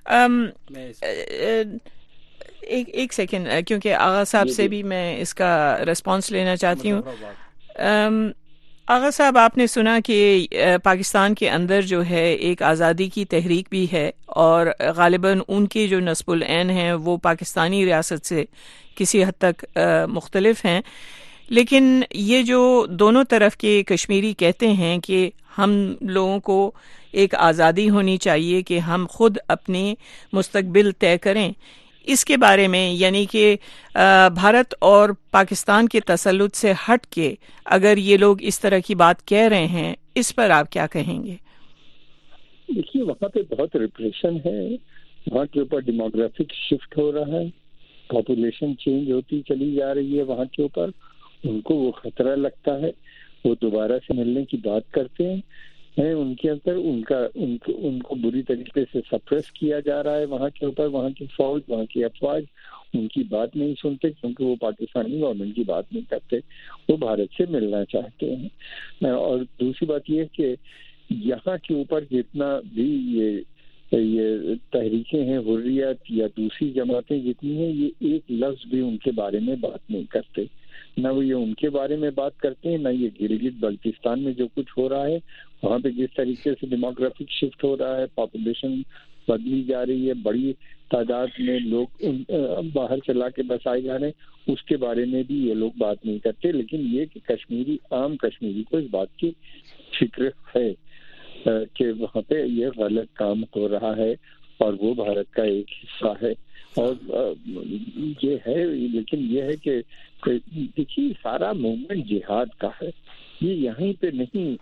ایک ایک سیکنڈ, کیونکہ آغا صاحب سے بھی میں اس کا ریسپانس لینا چاہتی ہوں. آغا صاحب, آپ نے سنا کہ پاکستان کے اندر جو ہے ایک آزادی کی تحریک بھی ہے, اور غالباً ان کے جو نصب العین ہیں وہ پاکستانی ریاست سے کسی حد تک مختلف ہیں. لیکن یہ جو دونوں طرف کے کشمیری کہتے ہیں کہ ہم لوگوں کو ایک آزادی ہونی چاہیے کہ ہم خود اپنے مستقبل طے کریں, اس کے بارے میں، یعنی کہ بھارت اور پاکستان کے تسلط سے ہٹ کے اگر یہ لوگ اس طرح کی بات کہہ رہے ہیں، اس پر آپ کیا کہیں گے؟ دیکھیے وہاں پہ بہت ریپریشن ہے، وہاں کے اوپر ڈیموگرافک شفٹ ہو رہا ہے، پاپولیشن چینج ہوتی چلی جا رہی ہے وہاں کے اوپر، ان کو وہ خطرہ لگتا ہے، وہ دوبارہ سے ملنے کی بات کرتے ہیں، ہیں ان کے اندر ان کا ان کو ان کو بری طریقے سے سپریس کیا جا رہا ہے وہاں کے اوپر، وہاں کی فوج، وہاں کی افواج ان کی بات نہیں سنتے کیونکہ وہ پاکستانی گورنمنٹ کی بات نہیں کرتے، وہ بھارت سے ملنا چاہتے ہیں۔ اور دوسری بات یہ کہ یہاں کے اوپر جتنا بھی یہ یہ تحریکیں ہیں حریت یا دوسری جماعتیں جتنی ہیں، یہ ایک لفظ بھی ان کے بارے میں بات نہیں کرتے، نہ وہ یہ ان کے بارے میں بات کرتے ہیں، نہ یہ گلگت بلتستان میں جو کچھ ہو رہا ہے وہاں پہ جس طریقے سے ڈیموگرافک شفٹ ہو رہا ہے، پاپولیشن بدلی جا رہی ہے، بڑی تعداد میں لوگ باہر چلا کے بسائے جا رہے ہیں، اس کے بارے میں بھی یہ لوگ بات نہیں کرتے۔ لیکن یہ کہ کشمیری عام کشمیری کو اس بات کی فکر ہے کہ وہاں پہ یہ غلط کام ہو رہا ہے اور وہ بھارت کا ایک حصہ ہے، اور یہ ہے۔ لیکن یہ ہے کہ دیکھیے سارا موومنٹ جہاد کا ہے، یہ یہیں پہ نہیں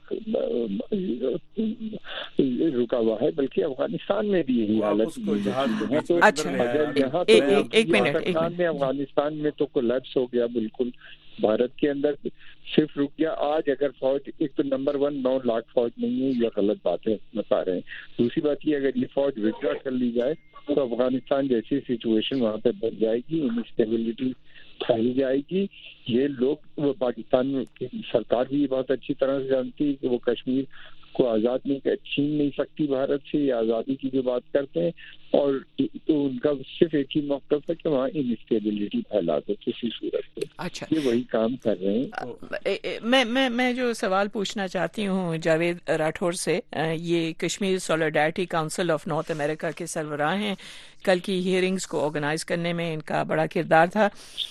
رکا ہوا ہے بلکہ افغانستان میں بھی یہی حالت ہے۔ افغانستان میں تو کولیپس ہو گیا بالکل، بھارت کے اندر صرف رک گیا۔ آج اگر فوج ایک تو نمبر ون نو لاکھ فوج نہیں ہے، یہ غلط باتیں بتا رہے ہیں۔ دوسری بات یہ اگر یہ فوج وڈرا کر لی جائے تو افغانستان جیسی سچویشن وہاں پہ بن جائے گی، انسٹیبلٹی پھیل جائے گی۔ یہ لوگ وہ پاکستان کی سرکار بھی بہت اچھی طرح سے جانتی ہے کہ وہ کشمیر کو آزاد نہیں چھین نہیں سکتی بھارت سے، یہ آزادی کی جو بات کرتے ہیں، اور تو ان کا صرف ایک ہی موقف ہے کہ وہاں انسٹیبلٹی پھیلا دو کسی صورت میں۔ اچھا، یہ وہی کام کر رہے ہیں۔ میں میں میں جو سوال پوچھنا چاہتی ہوں جاوید راٹھور سے، یہ Kashmir سولیڈارٹی council of North America کے سربراہ ہیں، کل کی ہیئرنگز کو آرگنائز کرنے میں ان کا بڑا کردار تھا۔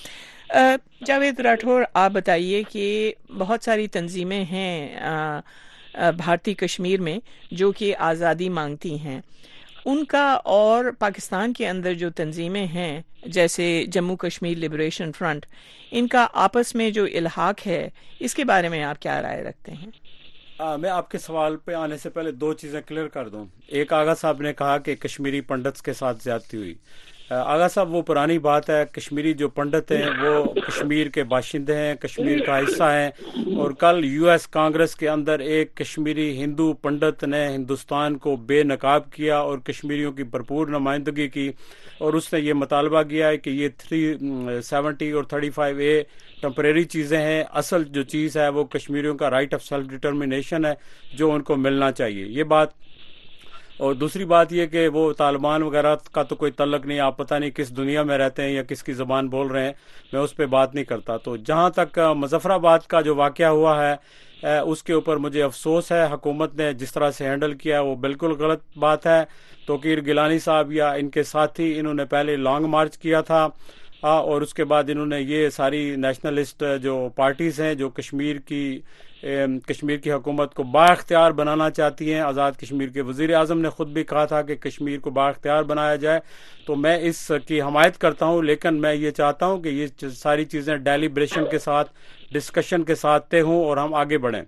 جاوید راٹھور، آپ بتائیے کہ بہت ساری تنظیمیں ہیں بھارتی کشمیر میں جو کہ آزادی مانگتی ہیں، ان کا اور پاکستان کے اندر جو تنظیمیں ہیں جیسے جموں کشمیر لبریشن فرنٹ، ان کا آپس میں جو الحاق ہے، اس کے بارے میں آپ کیا رائے رکھتے ہیں؟ آ, میں آپ کے سوال پہ آنے سے پہلے دو چیزیں کلیئر کر دوں۔ ایک آغا صاحب نے کہا کہ کشمیری پنڈتس کے ساتھ زیادتی ہوئی۔ آغا صاحب وہ پرانی بات ہے، کشمیری جو پنڈت ہیں وہ کشمیر کے باشندے ہیں، کشمیر کا حصہ ہیں، اور کل یو ایس کانگریس کے اندر ایک کشمیری ہندو پنڈت نے ہندوستان کو بے نقاب کیا اور کشمیریوں کی بھرپور نمائندگی کی، اور اس نے یہ مطالبہ کیا ہے کہ یہ تھری سیونٹی اور تھرٹی فائیو اے ٹمپریری چیزیں ہیں، اصل جو چیز ہے وہ کشمیریوں کا رائٹ آف سیلف ڈٹرمنیشن ہے جو ان کو ملنا چاہیے، یہ بات۔ اور دوسری بات یہ کہ وہ طالبان وغیرہ کا تو کوئی تعلق نہیں، آپ پتہ نہیں کس دنیا میں رہتے ہیں یا کس کی زبان بول رہے ہیں، میں اس پہ بات نہیں کرتا۔ تو جہاں تک مظفر آباد کا جو واقعہ ہوا ہے اس کے اوپر مجھے افسوس ہے، حکومت نے جس طرح سے ہینڈل کیا وہ بالکل غلط بات ہے۔ توقیر گیلانی صاحب یا ان کے ساتھی انہوں نے پہلے لانگ مارچ کیا تھا، اور اس کے بعد انہوں نے یہ ساری نیشنلسٹ جو پارٹیز ہیں جو کشمیر کی کشمیر کی حکومت کو با اختیار بنانا چاہتی ہیں، آزاد کشمیر کے وزیر اعظم نے خود بھی کہا تھا کہ کشمیر کو با اختیار بنایا جائے، تو میں اس کی حمایت کرتا ہوں، لیکن میں یہ چاہتا ہوں کہ یہ ساری چیزیں ڈیلیبریشن کے ساتھ، ڈسکشن کے ساتھ طے ہوں اور ہم آگے بڑھیں۔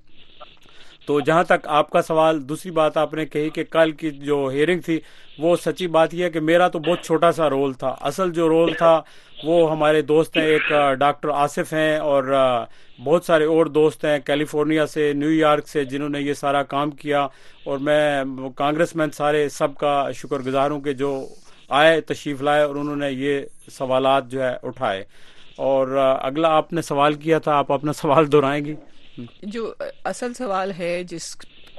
تو جہاں تک آپ کا سوال، دوسری بات آپ نے کہی کہ کل کی جو ہیئرنگ تھی، وہ سچی بات یہ ہے کہ میرا تو بہت چھوٹا سا رول تھا، اصل جو رول تھا وہ ہمارے دوست ہیں، ایک ڈاکٹر آصف ہیں اور بہت سارے اور دوست ہیں کیلیفورنیا سے، نیو یارک سے، جنہوں نے یہ سارا کام کیا، اور میں کانگریس مین سارے سب کا شکر گزار ہوں کہ جو آئے، تشریف لائے اور انہوں نے یہ سوالات جو ہے اٹھائے۔ اور اگلا آپ نے سوال کیا تھا، آپ اپنا سوال دہرائیں گی؟ جو اصل سوال ہے جس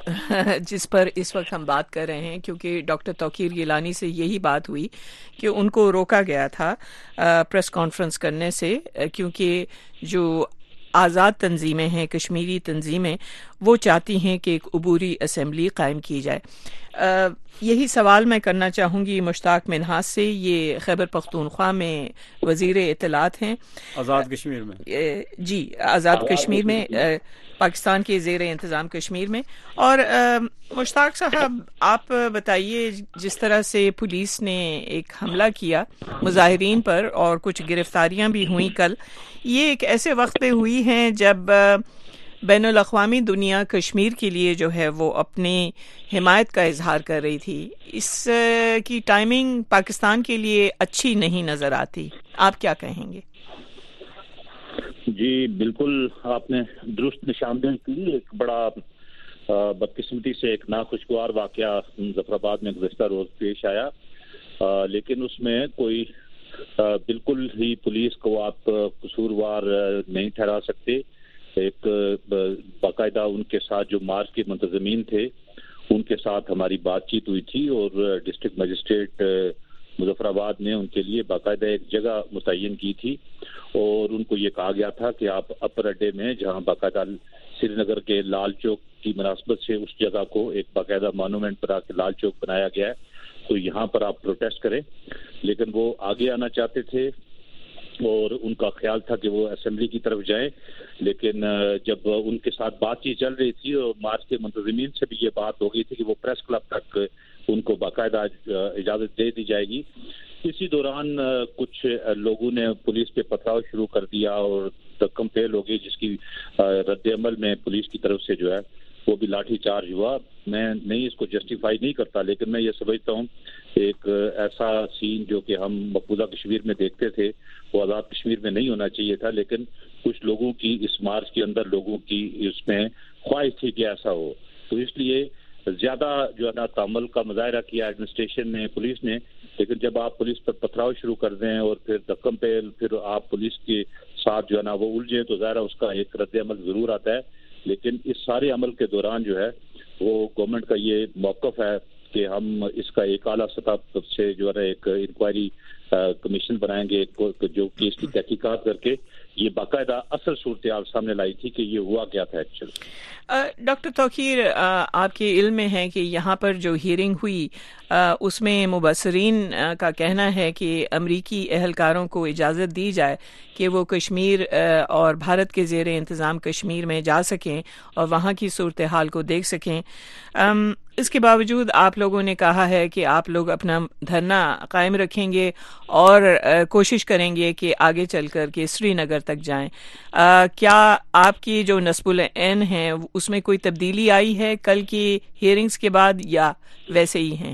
جس پر اس وقت ہم بات کر رہے ہیں، کیونکہ ڈاکٹر توقیر گیلانی سے یہی بات ہوئی کہ ان کو روکا گیا تھا پریس کانفرنس کرنے سے، کیونکہ جو آزاد تنظیمیں ہیں، کشمیری تنظیمیں، وہ چاہتی ہیں کہ ایک عبوری اسمبلی قائم کی جائے. آ, یہی سوال میں کرنا چاہوں گی مشتاق منہاس سے. یہ خیبر پختونخوا میں وزیر اطلاعات ہیں, آزاد کشمیر میں. جی, آزاد کشمیر میں, پاکستان کے زیر انتظام کشمیر میں. اور مشتاق صاحب, آپ بتائیے, جس طرح سے پولیس نے ایک حملہ کیا مظاہرین پر اور کچھ گرفتاریاں بھی ہوئیں کل, یہ ایک ایسے وقت پہ ہوئی ہیں جب بین الاقوامی دنیا کشمیر کے لیے جو ہے وہ اپنی حمایت کا اظہار کر رہی تھی. اس کی ٹائمنگ پاکستان کے لیے اچھی نہیں نظر آتی, آپ کیا کہیں گے؟ جی بالکل, آپ نے درست نشاندہی کی. ایک بڑا بدقسمتی سے ایک ناخوشگوار واقعہ مظفر آباد میں گزشتہ روز پیش آیا, لیکن اس میں کوئی بالکل ہی پولیس کو آپ قصوروار نہیں ٹھہرا سکتے. ایک باقاعدہ ان کے ساتھ جو مارچ کے منتظمین تھے ان کے ساتھ ہماری بات چیت ہوئی تھی, اور ڈسٹرکٹ مجسٹریٹ مظفر آباد نے ان کے لیے باقاعدہ ایک جگہ متعین کی تھی, اور ان کو یہ کہا گیا تھا کہ آپ اپر اڈے میں, جہاں باقاعدہ سری نگر کے لال چوک کی مناسبت سے اس جگہ کو ایک باقاعدہ مانومنٹ پر آ کے لال چوک بنایا گیا ہے, تو یہاں پر آپ پروٹیسٹ کریں. لیکن وہ آگے آنا چاہتے تھے اور ان کا خیال تھا کہ وہ اسمبلی کی طرف جائیں, لیکن جب ان کے ساتھ بات چیت چل رہی تھی اور مارچ کے منتظمین سے بھی یہ بات ہو گئی تھی کہ وہ پریس کلب تک ان کو باقاعدہ اجازت دے دی جائے گی, اسی دوران کچھ لوگوں نے پولیس پہ پتھراؤ شروع کر دیا اور دھکم پھیل ہو گئی, جس کی رد عمل میں پولیس کی طرف سے جو ہے وہ بھی لاٹھی چارج ہوا. میں نہیں اس کو جسٹیفائی نہیں کرتا, لیکن میں یہ سمجھتا ہوں ایک ایسا سین جو کہ ہم مقبوضہ کشمیر میں دیکھتے تھے وہ آزاد کشمیر میں نہیں ہونا چاہیے تھا, لیکن کچھ لوگوں کی اس مارچ کے اندر لوگوں کی اس میں خواہش تھی کہ ایسا ہو, تو اس لیے زیادہ جو ہے نا تعامل کا مظاہرہ کیا ایڈمنسٹریشن نے, پولیس نے. لیکن جب آپ پولیس پر پتھراؤ شروع کر دیں اور پھر دھکم پہ پھر آپ پولیس کے ساتھ جو ہے نا وہ الجھیں, تو ظاہر اس کا ایک رد عمل ضرور آتا ہے. لیکن اس سارے عمل کے دوران جو ہے وہ گورنمنٹ کا یہ موقف ہے کہ ہم اس کا ایک اعلیٰ سطح سے جو ہے ایک انکوائری کمیشن بنائیں گے جو کہ اس کی تحقیقات کر کے یہ باقاعدہ اصل صورتحال سامنے لائی تھی کہ یہ ہوا کیا تھا ایکچولی. ڈاکٹر توقیر, آپ کے علم میں ہے کہ یہاں پر جو ہیئرنگ ہوئی اس میں مبصرین کا کہنا ہے کہ امریکی اہلکاروں کو اجازت دی جائے کہ وہ کشمیر اور بھارت کے زیر انتظام کشمیر میں جا سکیں اور وہاں کی صورتحال کو دیکھ سکیں. اس کے باوجود آپ لوگوں نے کہا ہے کہ آپ لوگ اپنا دھرنا قائم رکھیں گے اور کوشش کریں گے کہ آگے چل کر کے سری نگر تک جائیں. کیا آپ کی جو نصب العین ہیں اس میں کوئی تبدیلی آئی ہے کل کی ہیئرنگز کے بعد یا ویسے ہی ہیں؟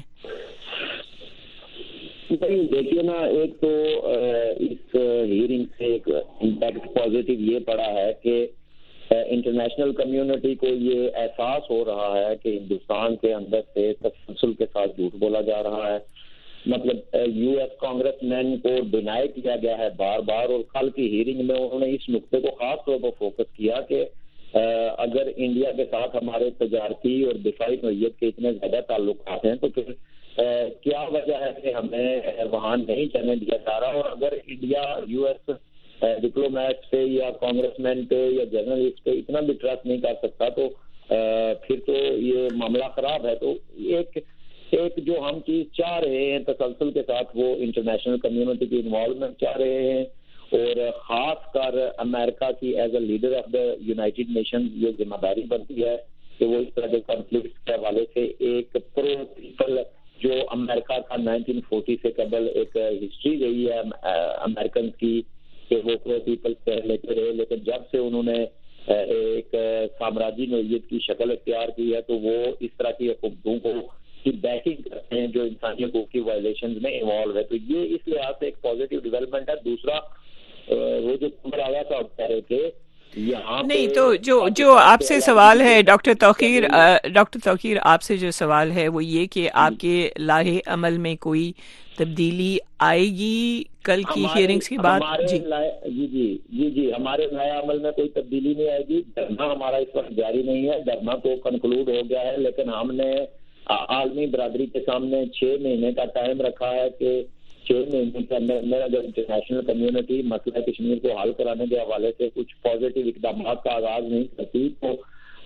نہیں, دیکھیے نا, ایک تو اس ہیئرنگ سے ایک امپیکٹ پازیٹیو یہ پڑا ہے کہ انٹرنیشنل کمیونٹی کو یہ احساس ہو رہا ہے کہ ہندوستان کے اندر سے تسلسل کے ساتھ جھوٹ بولا جا رہا ہے. مطلب یو ایس کانگریس مین کو ڈینائی کیا گیا ہے بار بار, اور کل کی ہیئرنگ میں انہوں نے اس نقطے کو خاص طور پر فوکس کیا کہ اگر انڈیا کے ساتھ ہمارے تجارتی اور دفاعی نوعیت کے اتنے زیادہ تعلقات ہیں تو پھر کیا وجہ ہے کہ ہمیں وہاں نہیں جانے دیا جا رہا, اور اگر انڈیا یو ایس ڈپلومیٹ پہ یا کانگریس مین پہ یا جرنلسٹ پہ اتنا بھی ٹرسٹ نہیں کر سکتا تو پھر تو یہ معاملہ خراب ہے. تو ایک ایک جو ہم چیز چاہ رہے ہیں تسلسل کے ساتھ وہ انٹرنیشنل کمیونٹی کی انوالومنٹ چاہ رہے ہیں, اور خاص کر امریکہ کی as a leader of the United Nation یہ ذمہ داری بنتی ہے کہ وہ اس طرح کے کنفلکٹ کے حوالے سے ایک پرو پیپل جو امریکہ کا نائنٹین فورٹی سے قبل ایک ہسٹری رہی ہے امریکن کی کہ وہ پرو پیپل لیتے رہے, لیکن جب سے انہوں نے ایک سامراجی نوعیت کی شکل اختیار کی ہے تو وہ اس طرح کی حکومتوں کو کی بیکنگ کرتے ہیں جو انسانی حقوق کی وائلیشنز میں انوالو ہے. تو یہ اس لحاظ سے ایک پازیٹیو ڈیولپمنٹ ہے. دوسرا وہ جو عمر آیا تھا کہہ رہے تھے نہیں, تو جو جو آپ سے سوال ہے ڈاکٹر توقیر ڈاکٹر توقیر آپ سے جو سوال ہے وہ یہ کہ آپ کے لاہے عمل میں کوئی تبدیلی آئے گی کل کی ہیئرنگز کے بعد؟ جی جی جی جی جی ہمارے نئے عمل میں کوئی تبدیلی نہیں آئے گی. دھرنا ہمارا اس وقت جاری نہیں ہے, دھرنا تو کنکلوڈ ہو گیا ہے, لیکن ہم نے عالمی برادری کے سامنے چھ مہینے کا ٹائم رکھا ہے کہ چھ مہینے کے اندر اندر اگر انٹرنیشنل کمیونٹی مسئلہ کشمیر کو حل کرانے کے حوالے سے کچھ پازیٹیو اقدامات کا آغاز نہیں کرتی تو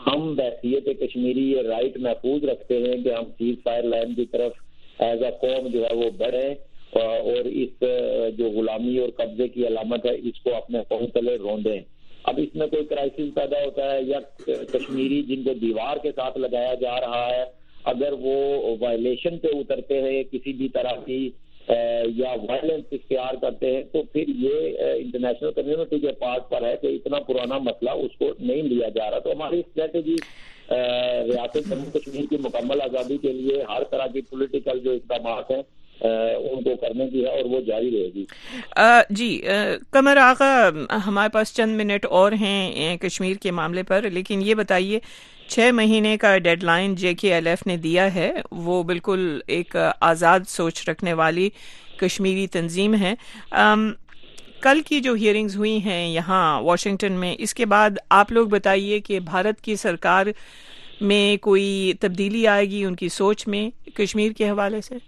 ہم بحثیت کشمیری یہ رائٹ محفوظ رکھتے ہیں کہ ہم سیز فائر لائن کی طرف ایز اے قوم جو ہے وہ بڑھیں اور اس جو غلامی اور قبضے کی علامت ہے اس کو اپنے پاؤں تلے روندیں. اب اس میں کوئی کرائسس پیدا ہوتا ہے یا کشمیری جن کو دیوار کے ساتھ لگایا جا رہا ہے اگر وہ وائلیشن پہ اترتے ہیں کسی بھی طرح کی یا وائلنس اختیار کرتے ہیں تو پھر یہ انٹرنیشنل کمیونٹی کے پارٹ پر ہے کہ اتنا پرانا مسئلہ اس کو نہیں لیا جا رہا. تو ہماری اسٹریٹجی ریاست جموں کشمیر کی مکمل آزادی کے لیے ہر طرح کی پولیٹیکل جو اقدامات ہیں ان کو کرنے کی ہے اور وہ جاری رہے گی. جی قمر آغا, ہمارے پاس چند منٹ اور ہیں کشمیر کے معاملے پر, لیکن یہ بتائیے چھ مہینے کا ڈیڈ لائن جے کے ایل ایف نے دیا ہے, وہ بالکل ایک آزاد سوچ رکھنے والی کشمیری تنظیم ہے. کل کی جو ہیئرنگز ہوئی ہیں یہاں واشنگٹن میں, اس کے بعد آپ لوگ بتائیے کہ بھارت کی سرکار میں کوئی تبدیلی آئے گی ان کی سوچ میں کشمیر کے حوالے سے؟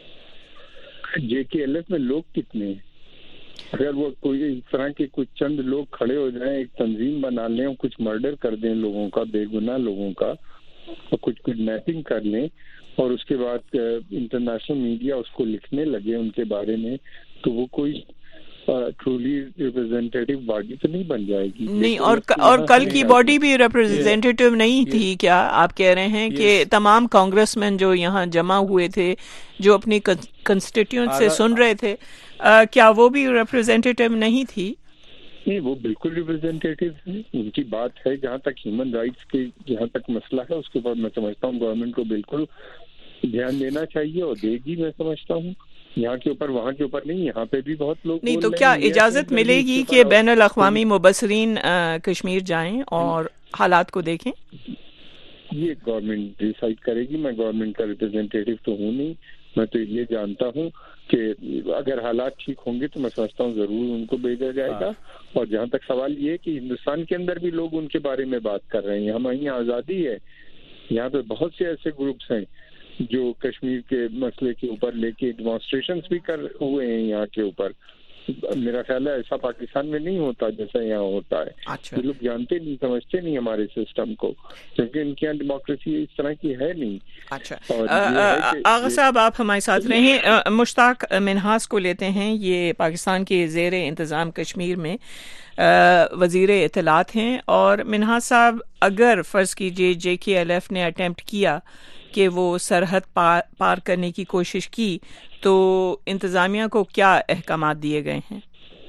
جے کے ایل ایف میں لوگ کتنے ہیں؟ اگر وہ کوئی اس طرح کے کچھ چند لوگ کھڑے ہو جائیں, ایک تنظیم بنا لیں اور کچھ مرڈر کر دیں لوگوں کا, بے گناہ لوگوں کا, اور کچھ کڈنیپنگ کر لیں اور اس کے بعد انٹرنیشنل میڈیا اس کو لکھنے لگے ان کے بارے میں, تو وہ کوئی ٹرولی ریپرزینٹیٹیو باڈی تو نہیں بن جائے گی. نہیں, اور اور کل کی باڈی بھی ریپرزینٹیٹیو نہیں تھی کیا؟ آپ کہہ رہے ہیں کہ تمام کانگریس مین جو یہاں جمع ہوئے تھے, جو اپنی کنسٹیٹیوئنٹ سے سن رہے تھے, کیا وہ بھی ریپرزینٹیٹیو نہیں تھی؟ نہیں, وہ بالکل ریپرزینٹیٹیو ہیں. ان کی بات ہے جہاں تک ہیومن رائٹس کے جہاں تک مسئلہ ہے اس کے بعد میں سمجھتا ہوں گورنمنٹ کو بالکل دھیان دینا چاہیے اور دے گی. میں سمجھتا ہوں یہاں کے اوپر وہاں کے اوپر نہیں, یہاں پہ بھی بہت لوگ نہیں. تو کیا اجازت ملے گی کہ بین الاقوامی مبصرین کشمیر جائیں اور حالات کو دیکھیں؟ یہ گورنمنٹ ڈیسائیڈ کرے گی. میں گورنمنٹ کا ریپرزینٹیٹیو تو ہوں نہیں. میں تو یہ جانتا ہوں کہ اگر حالات ٹھیک ہوں گے تو میں سمجھتا ہوں ضرور ان کو بھیجا جائے گا. اور جہاں تک سوال یہ ہے کہ ہندوستان کے اندر بھی لوگ ان کے بارے میں بات کر رہے ہیں. ہمارے یہاں آزادی ہے, یہاں پہ بہت سے ایسے گروپس ہیں جو کشمیر کے مسئلے کے اوپر لے کے ڈیمانسٹریشنز بھی کر ہوئے ہیں یہاں کے اوپر. میرا خیال ہے ایسا پاکستان میں نہیں ہوتا جیسا یہاں ہوتا ہے. یہ لوگ جانتے نہیں, سمجھتے نہیں ہمارے سسٹم کو, کیونکہ ان کے یہاں ڈیموکریسی اس طرح کی ہے نہیں. اچھا آغا صاحب, آپ ہمارے ساتھ رہیں. مشتاق منہاس کو لیتے ہیں. یہ پاکستان کے زیر انتظام کشمیر میں وزیر اطلاعات ہیں. اور منہاس صاحب, اگر فرض کیجئے جے کے ایل ایف نے اٹیمپٹ کیا کہ وہ سرحد پار, پار کرنے کی کوشش کی, تو انتظامیہ کو کیا احکامات دیے گئے ہیں؟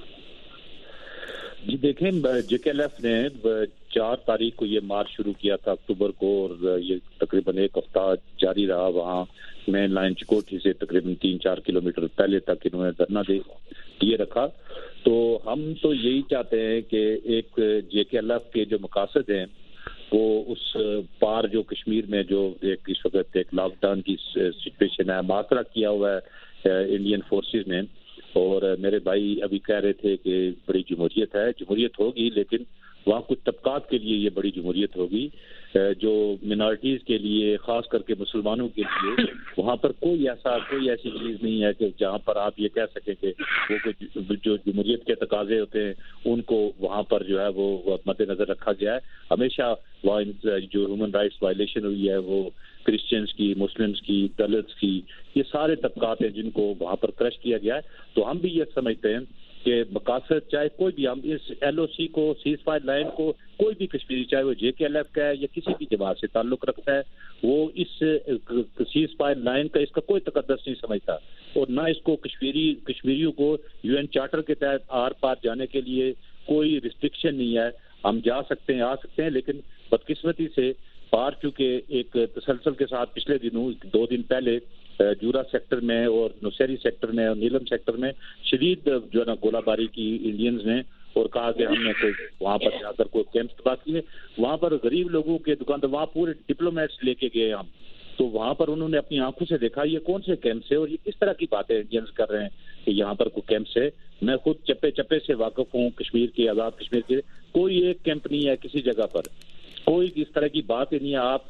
جی دیکھیں, جے کے ایل ایف نے چار تاریخ کو یہ مارچ شروع کیا تھا اکتوبر کو, اور یہ تقریباً ایک ہفتہ جاری رہا. وہاں مین لائن چکوٹھی سے تقریباً تین چار کلومیٹر پہلے تک انہوں نے دھرنا دے دیے رکھا. تو ہم تو یہی چاہتے ہیں کہ ایک جے کے ایل ایف کے جو مقاصد ہیں وہ اس پار جو کشمیر میں جو ایک اس وقت ایک لاک ڈاؤن کی سچویشن ہے, محاصرہ کیا ہوا ہے انڈین فورسز نے. اور میرے بھائی ابھی کہہ رہے تھے کہ بڑی جمہوریت ہے. جمہوریت ہوگی, لیکن وہاں کچھ طبقات کے لیے یہ بڑی جمہوریت ہوگی جو منارٹیز کے لیے, خاص کر کے مسلمانوں کے لیے وہاں پر کوئی ایسا کوئی ایسی چیز نہیں ہے کہ جہاں پر آپ یہ کہہ سکیں کہ وہ جو جمہوریت کے تقاضے ہوتے ہیں ان کو وہاں پر جو ہے وہ مد نظر رکھا گیا ہے. ہمیشہ وہاں جو ہیومن رائٹس وائلیشن ہوئی ہے وہ کرسچنس کی, مسلمس کی, دلتس کی, یہ سارے طبقات ہیں جن کو وہاں پر کرش کیا گیا ہے. تو ہم بھی یہ سمجھتے ہیں کہ مقاصد چاہے کوئی بھی, ہم اس ایل او سی کو, سیز فائر لائن کو, کوئی بھی کشمیری چاہے وہ جے کے ایل ایف کا ہے یا کسی بھی جماعت سے تعلق رکھتا ہے, وہ اس سیز فائر لائن کا اس کا کوئی تقدس نہیں سمجھتا, اور نہ اس کو کشمیری کشمیریوں کو یو این چارٹر کے تحت آر پار جانے کے لیے کوئی ریسٹرکشن نہیں ہے. ہم جا سکتے ہیں, آ سکتے ہیں, لیکن بدقسمتی سے پار چونکہ ایک تسلسل کے ساتھ پچھلے دنوں دو دن پہلے جورا سیکٹر میں اور نوسیری سیکٹر میں اور نیلم سیکٹر میں شدید جو ہے نا گولہ باری کی انڈینز نے, اور کہا کہ ہم نے کوئی وہاں پر جا کر کوئی کیمپ تباہ کیے. وہاں پر غریب لوگوں کے دکاندار, وہاں پورے ڈپلومیٹس لے کے گئے ہم, تو وہاں پر انہوں نے اپنی آنکھوں سے دیکھا یہ کون سے کیمپس ہے اور یہ کس طرح کی باتیں انڈینز کر رہے ہیں کہ یہاں پر کوئی کیمپس ہے. میں خود چپے چپے سے واقف ہوں کشمیر کے, آزاد کشمیر کے. کوئی ایک کیمپ نہیں ہے کسی جگہ پر, کوئی اس طرح کی بات ہی نہیں ہے. آپ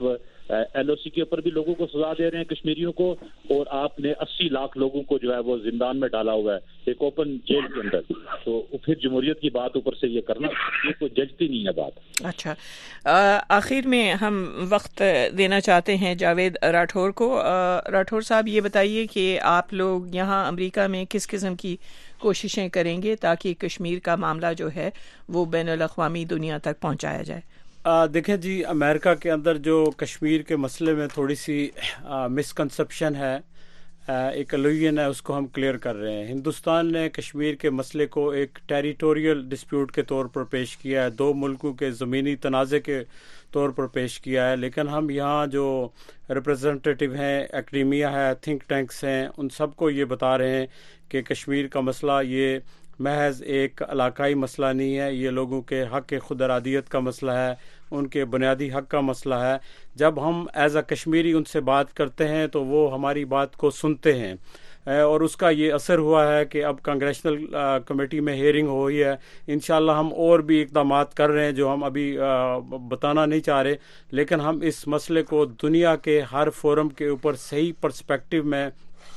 ایل او سی کے اوپر بھی لوگوں کو سزا دے رہے ہیں کشمیریوں کو, اور آپ نے اسی لاکھ لوگوں کو جو ہے وہ زندان میں ڈالا ہوا ہے ایک اوپن جیل کے اندر. تو پھر جمہوریت کی بات اوپر سے یہ کرنا یہ کوئی ججتی نہیں ہے بات. اچھا, آخر میں ہم وقت دینا چاہتے ہیں جاوید راٹھور کو. راٹھور صاحب یہ بتائیے کہ آپ لوگ یہاں امریکہ میں کس قسم کی کوششیں کریں گے تاکہ کشمیر کا معاملہ جو ہے وہ بین الاقوامی دنیا تک پہنچایا جائے؟ دیکھیں جی, امریکہ کے اندر جو کشمیر کے مسئلے میں تھوڑی سی مسکنسپشن ہے, ایک الوژن ہے, اس کو ہم کلیئر کر رہے ہیں. ہندوستان نے کشمیر کے مسئلے کو ایک ٹیریٹوریل ڈسپیوٹ کے طور پر پیش کیا ہے, دو ملکوں کے زمینی تنازع کے طور پر پیش کیا ہے, لیکن ہم یہاں جو ریپرزنٹیٹیو ہیں, اکیڈیمیا ہے, تھنک ٹینکس ہیں, ان سب کو یہ بتا رہے ہیں کہ کشمیر کا مسئلہ یہ محض ایک علاقائی مسئلہ نہیں ہے, یہ لوگوں کے حق خود ارادیت کا مسئلہ ہے, ان کے بنیادی حق کا مسئلہ ہے. جب ہم ایز اے کشمیری ان سے بات کرتے ہیں تو وہ ہماری بات کو سنتے ہیں, اور اس کا یہ اثر ہوا ہے کہ اب کانگریشنل کمیٹی میں ہیئرنگ ہوئی ہے. انشاءاللہ ہم اور بھی اقدامات کر رہے ہیں جو ہم ابھی بتانا نہیں چاہ رہے, لیکن ہم اس مسئلے کو دنیا کے ہر فورم کے اوپر صحیح پرسپیکٹو میں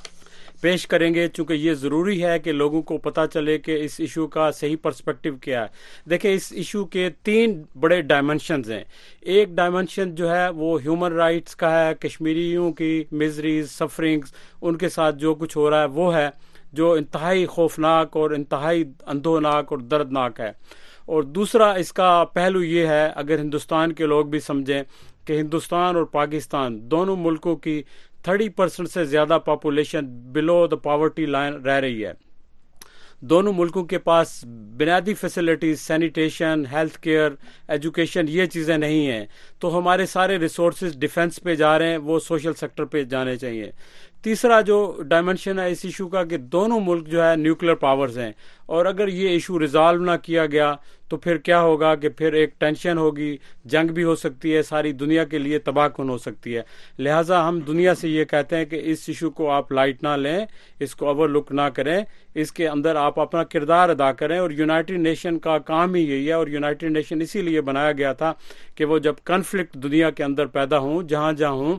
پیش کریں گے, چونکہ یہ ضروری ہے کہ لوگوں کو پتہ چلے کہ اس ایشو کا صحیح پرسپیکٹو کیا ہے. دیکھیں, اس ایشو کے تین بڑے ڈائمنشنز ہیں. ایک ڈائمنشن جو ہے وہ ہیومن رائٹس کا ہے, کشمیریوں کی میزریز, سفرنگز, ان کے ساتھ جو کچھ ہو رہا ہے وہ ہے جو انتہائی خوفناک اور انتہائی اندھوناک اور دردناک ہے. اور دوسرا اس کا پہلو یہ ہے, اگر ہندوستان کے لوگ بھی سمجھیں کہ ہندوستان اور پاکستان دونوں ملکوں کی تھرٹی پرسینٹ سے زیادہ population below the poverty line رہ رہی ہے. دونوں ملکوں کے پاس بنیادی facilities, sanitation, health care, education, یہ چیزیں نہیں ہیں, تو ہمارے سارے ریسورسز ڈیفنس پہ جا رہے ہیں, وہ سوشل سیکٹر پہ جانے چاہیے. تیسرا جو ڈائمنشن ہے اس ایشو کا کہ دونوں ملک جو ہے نیوکلیر پاورز ہیں, اور اگر یہ ایشو ریزالو نہ کیا گیا تو پھر کیا ہوگا کہ پھر ایک ٹینشن ہوگی, جنگ بھی ہو سکتی ہے, ساری دنیا کے لیے تباہ کن ہو سکتی ہے. لہٰذا ہم دنیا سے یہ کہتے ہیں کہ اس ایشو کو آپ لائٹ نہ لیں, اس کو اوور لک نہ کریں, اس کے اندر آپ اپنا کردار ادا کریں. اور یونائٹڈ نیشن کا کام ہی یہی ہے, اور یونائٹڈ نیشن اسی لیے بنایا گیا تھا کہ وہ جب کنفلکٹ دنیا کے اندر پیدا ہوں, جہاں جہاں ہوں,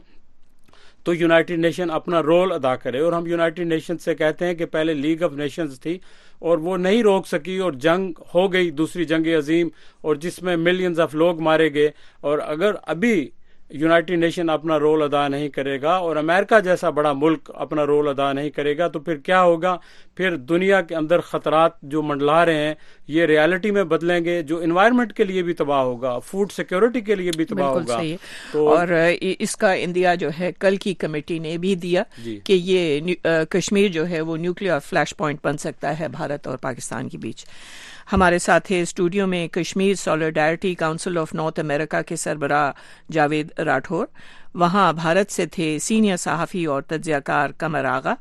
تو یونائٹڈ نیشن اپنا رول ادا کرے. اور ہم یونائٹڈ نیشن سے کہتے ہیں کہ پہلے لیگ آف نیشنز تھی اور وہ نہیں روک سکی, اور جنگ ہو گئی, دوسری جنگ عظیم, اور جس میں ملینز آف لوگ مارے گئے. اور اگر ابھی یونائٹڈ نیشن اپنا رول ادا نہیں کرے گا اور امریکہ جیسا بڑا ملک اپنا رول ادا نہیں کرے گا, تو پھر کیا ہوگا؟ پھر دنیا کے اندر خطرات جو منڈلا رہے ہیں یہ ریالٹی میں بدلیں گے, جو انوائرمنٹ کے لیے بھی تباہ ہوگا, فوڈ سیکورٹی کے لیے بھی تباہ ہوگا. تو اور اس کا اندیا جو ہے کل کی کمیٹی نے بھی دیا جی. کہ یہ کشمیر جو ہے وہ نیوکلیئر فلیش پوائنٹ بن سکتا ہے بھارت اور پاکستان کے بیچ. ہمارے ساتھ اسٹوڈیو میں Kashmir سولیڈارٹی council of North America کے سربراہ جاوید راٹھور, وہاں بھارت سے تھے سینئر صحافی اور تجزیہ کار قمر آغا,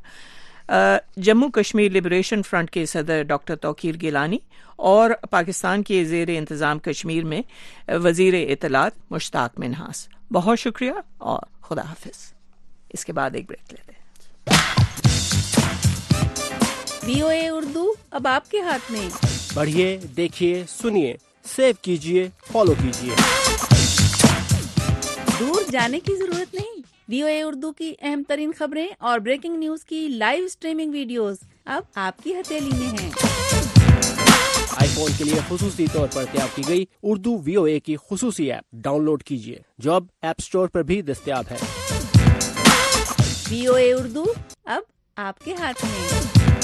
جموں کشمیر لبریشن فرنٹ کے صدر ڈاکٹر توقیر گیلانی, اور پاکستان کے زیر انتظام کشمیر میں وزیر اطلاعات مشتاق منہاس. بہت شکریہ اور خدا حافظ. اس کے بعد ایک بریک لیتے ہیں. وی او اے اردو اب آپ کے ہاتھ میں. پڑھیے, دیکھیے, سنیے, سیو کیجیے, فالو کیجیے. دور جانے کی ضرورت نہیں. وی او اے اردو کی اہم ترین خبریں اور بریکنگ نیوز کی لائیو اسٹریمنگ ویڈیوز اب آپ کی ہتھیلی میں ہیں. آئی فون کے لیے خصوصی طور پر تیار کی گئی اردو وی او اے کی خصوصی ایپ ڈاؤن لوڈ کیجیے, جو اب ایپ اسٹور پر بھی دستیاب ہے. وی او اے اردو اب آپ کے ہاتھ میں.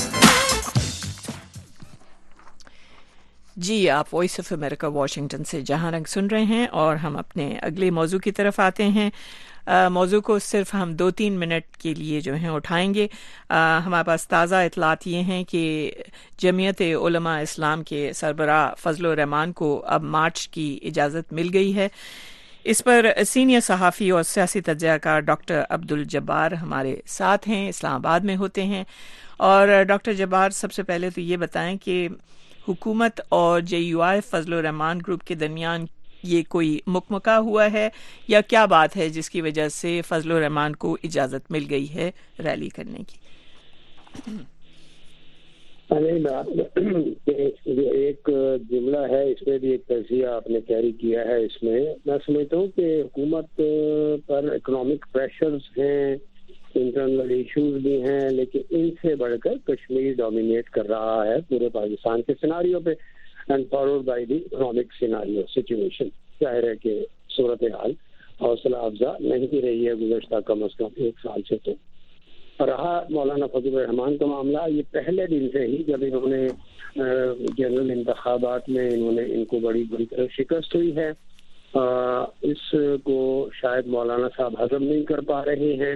جی, آپ وائس آف امریکہ واشنگٹن سے جہاں رنگ سن رہے ہیں, اور ہم اپنے اگلے موضوع کی طرف آتے ہیں. آ, موضوع کو صرف ہم دو تین منٹ کے لیے جو ہیں اٹھائیں گے. آ, ہمارے پاس تازہ اطلاعات یہ ہیں کہ جمعیت علماء اسلام کے سربراہ فضل الرحمان کو اب مارچ کی اجازت مل گئی ہے. اس پر سینئر صحافی اور سیاسی تجزیہ کار ڈاکٹر عبد الجبار ہمارے ساتھ ہیں, اسلام آباد میں ہوتے ہیں. اور ڈاکٹر جبار, سب سے پہلے تو یہ بتائیں کہ حکومت اور جے you I Fazal Rahman group کے درمیان یہ کوئی مکمکہ ہوا ہے, یا کیا بات ہے جس کی وجہ سے فضل الرحمان کو اجازت مل گئی ہے ریلی کرنے کی؟ ایک جملہ ہے اس میں بھی ایک تجزیہ آپ نے کیری کیا ہے. اس میں میں سمجھتا ہوں کہ حکومت پر اکنامک پریشرز ہیں, انٹرنل ایشوز بھی ہیں, لیکن ان سے بڑھ کر کشمیر ڈومینیٹ کر رہا ہے پورے پاکستان کے سیناریو پہ, and followed by the economic scenario situation. ظاہر ہے کہ صورتحال حوصلہ افزا نہیں رہی ہے گزشتہ کم از کم ایک سال سے. تو رہا مولانا فضل الرحمان کا معاملہ, یہ پہلے دن سے ہی جب انہوں نے جنرل انتخابات میں انہوں نے ان کو بڑی بری طرح شکست ہوئی ہے, اس کو شاید مولانا صاحب ہضم نہیں کر پا رہے ہیں.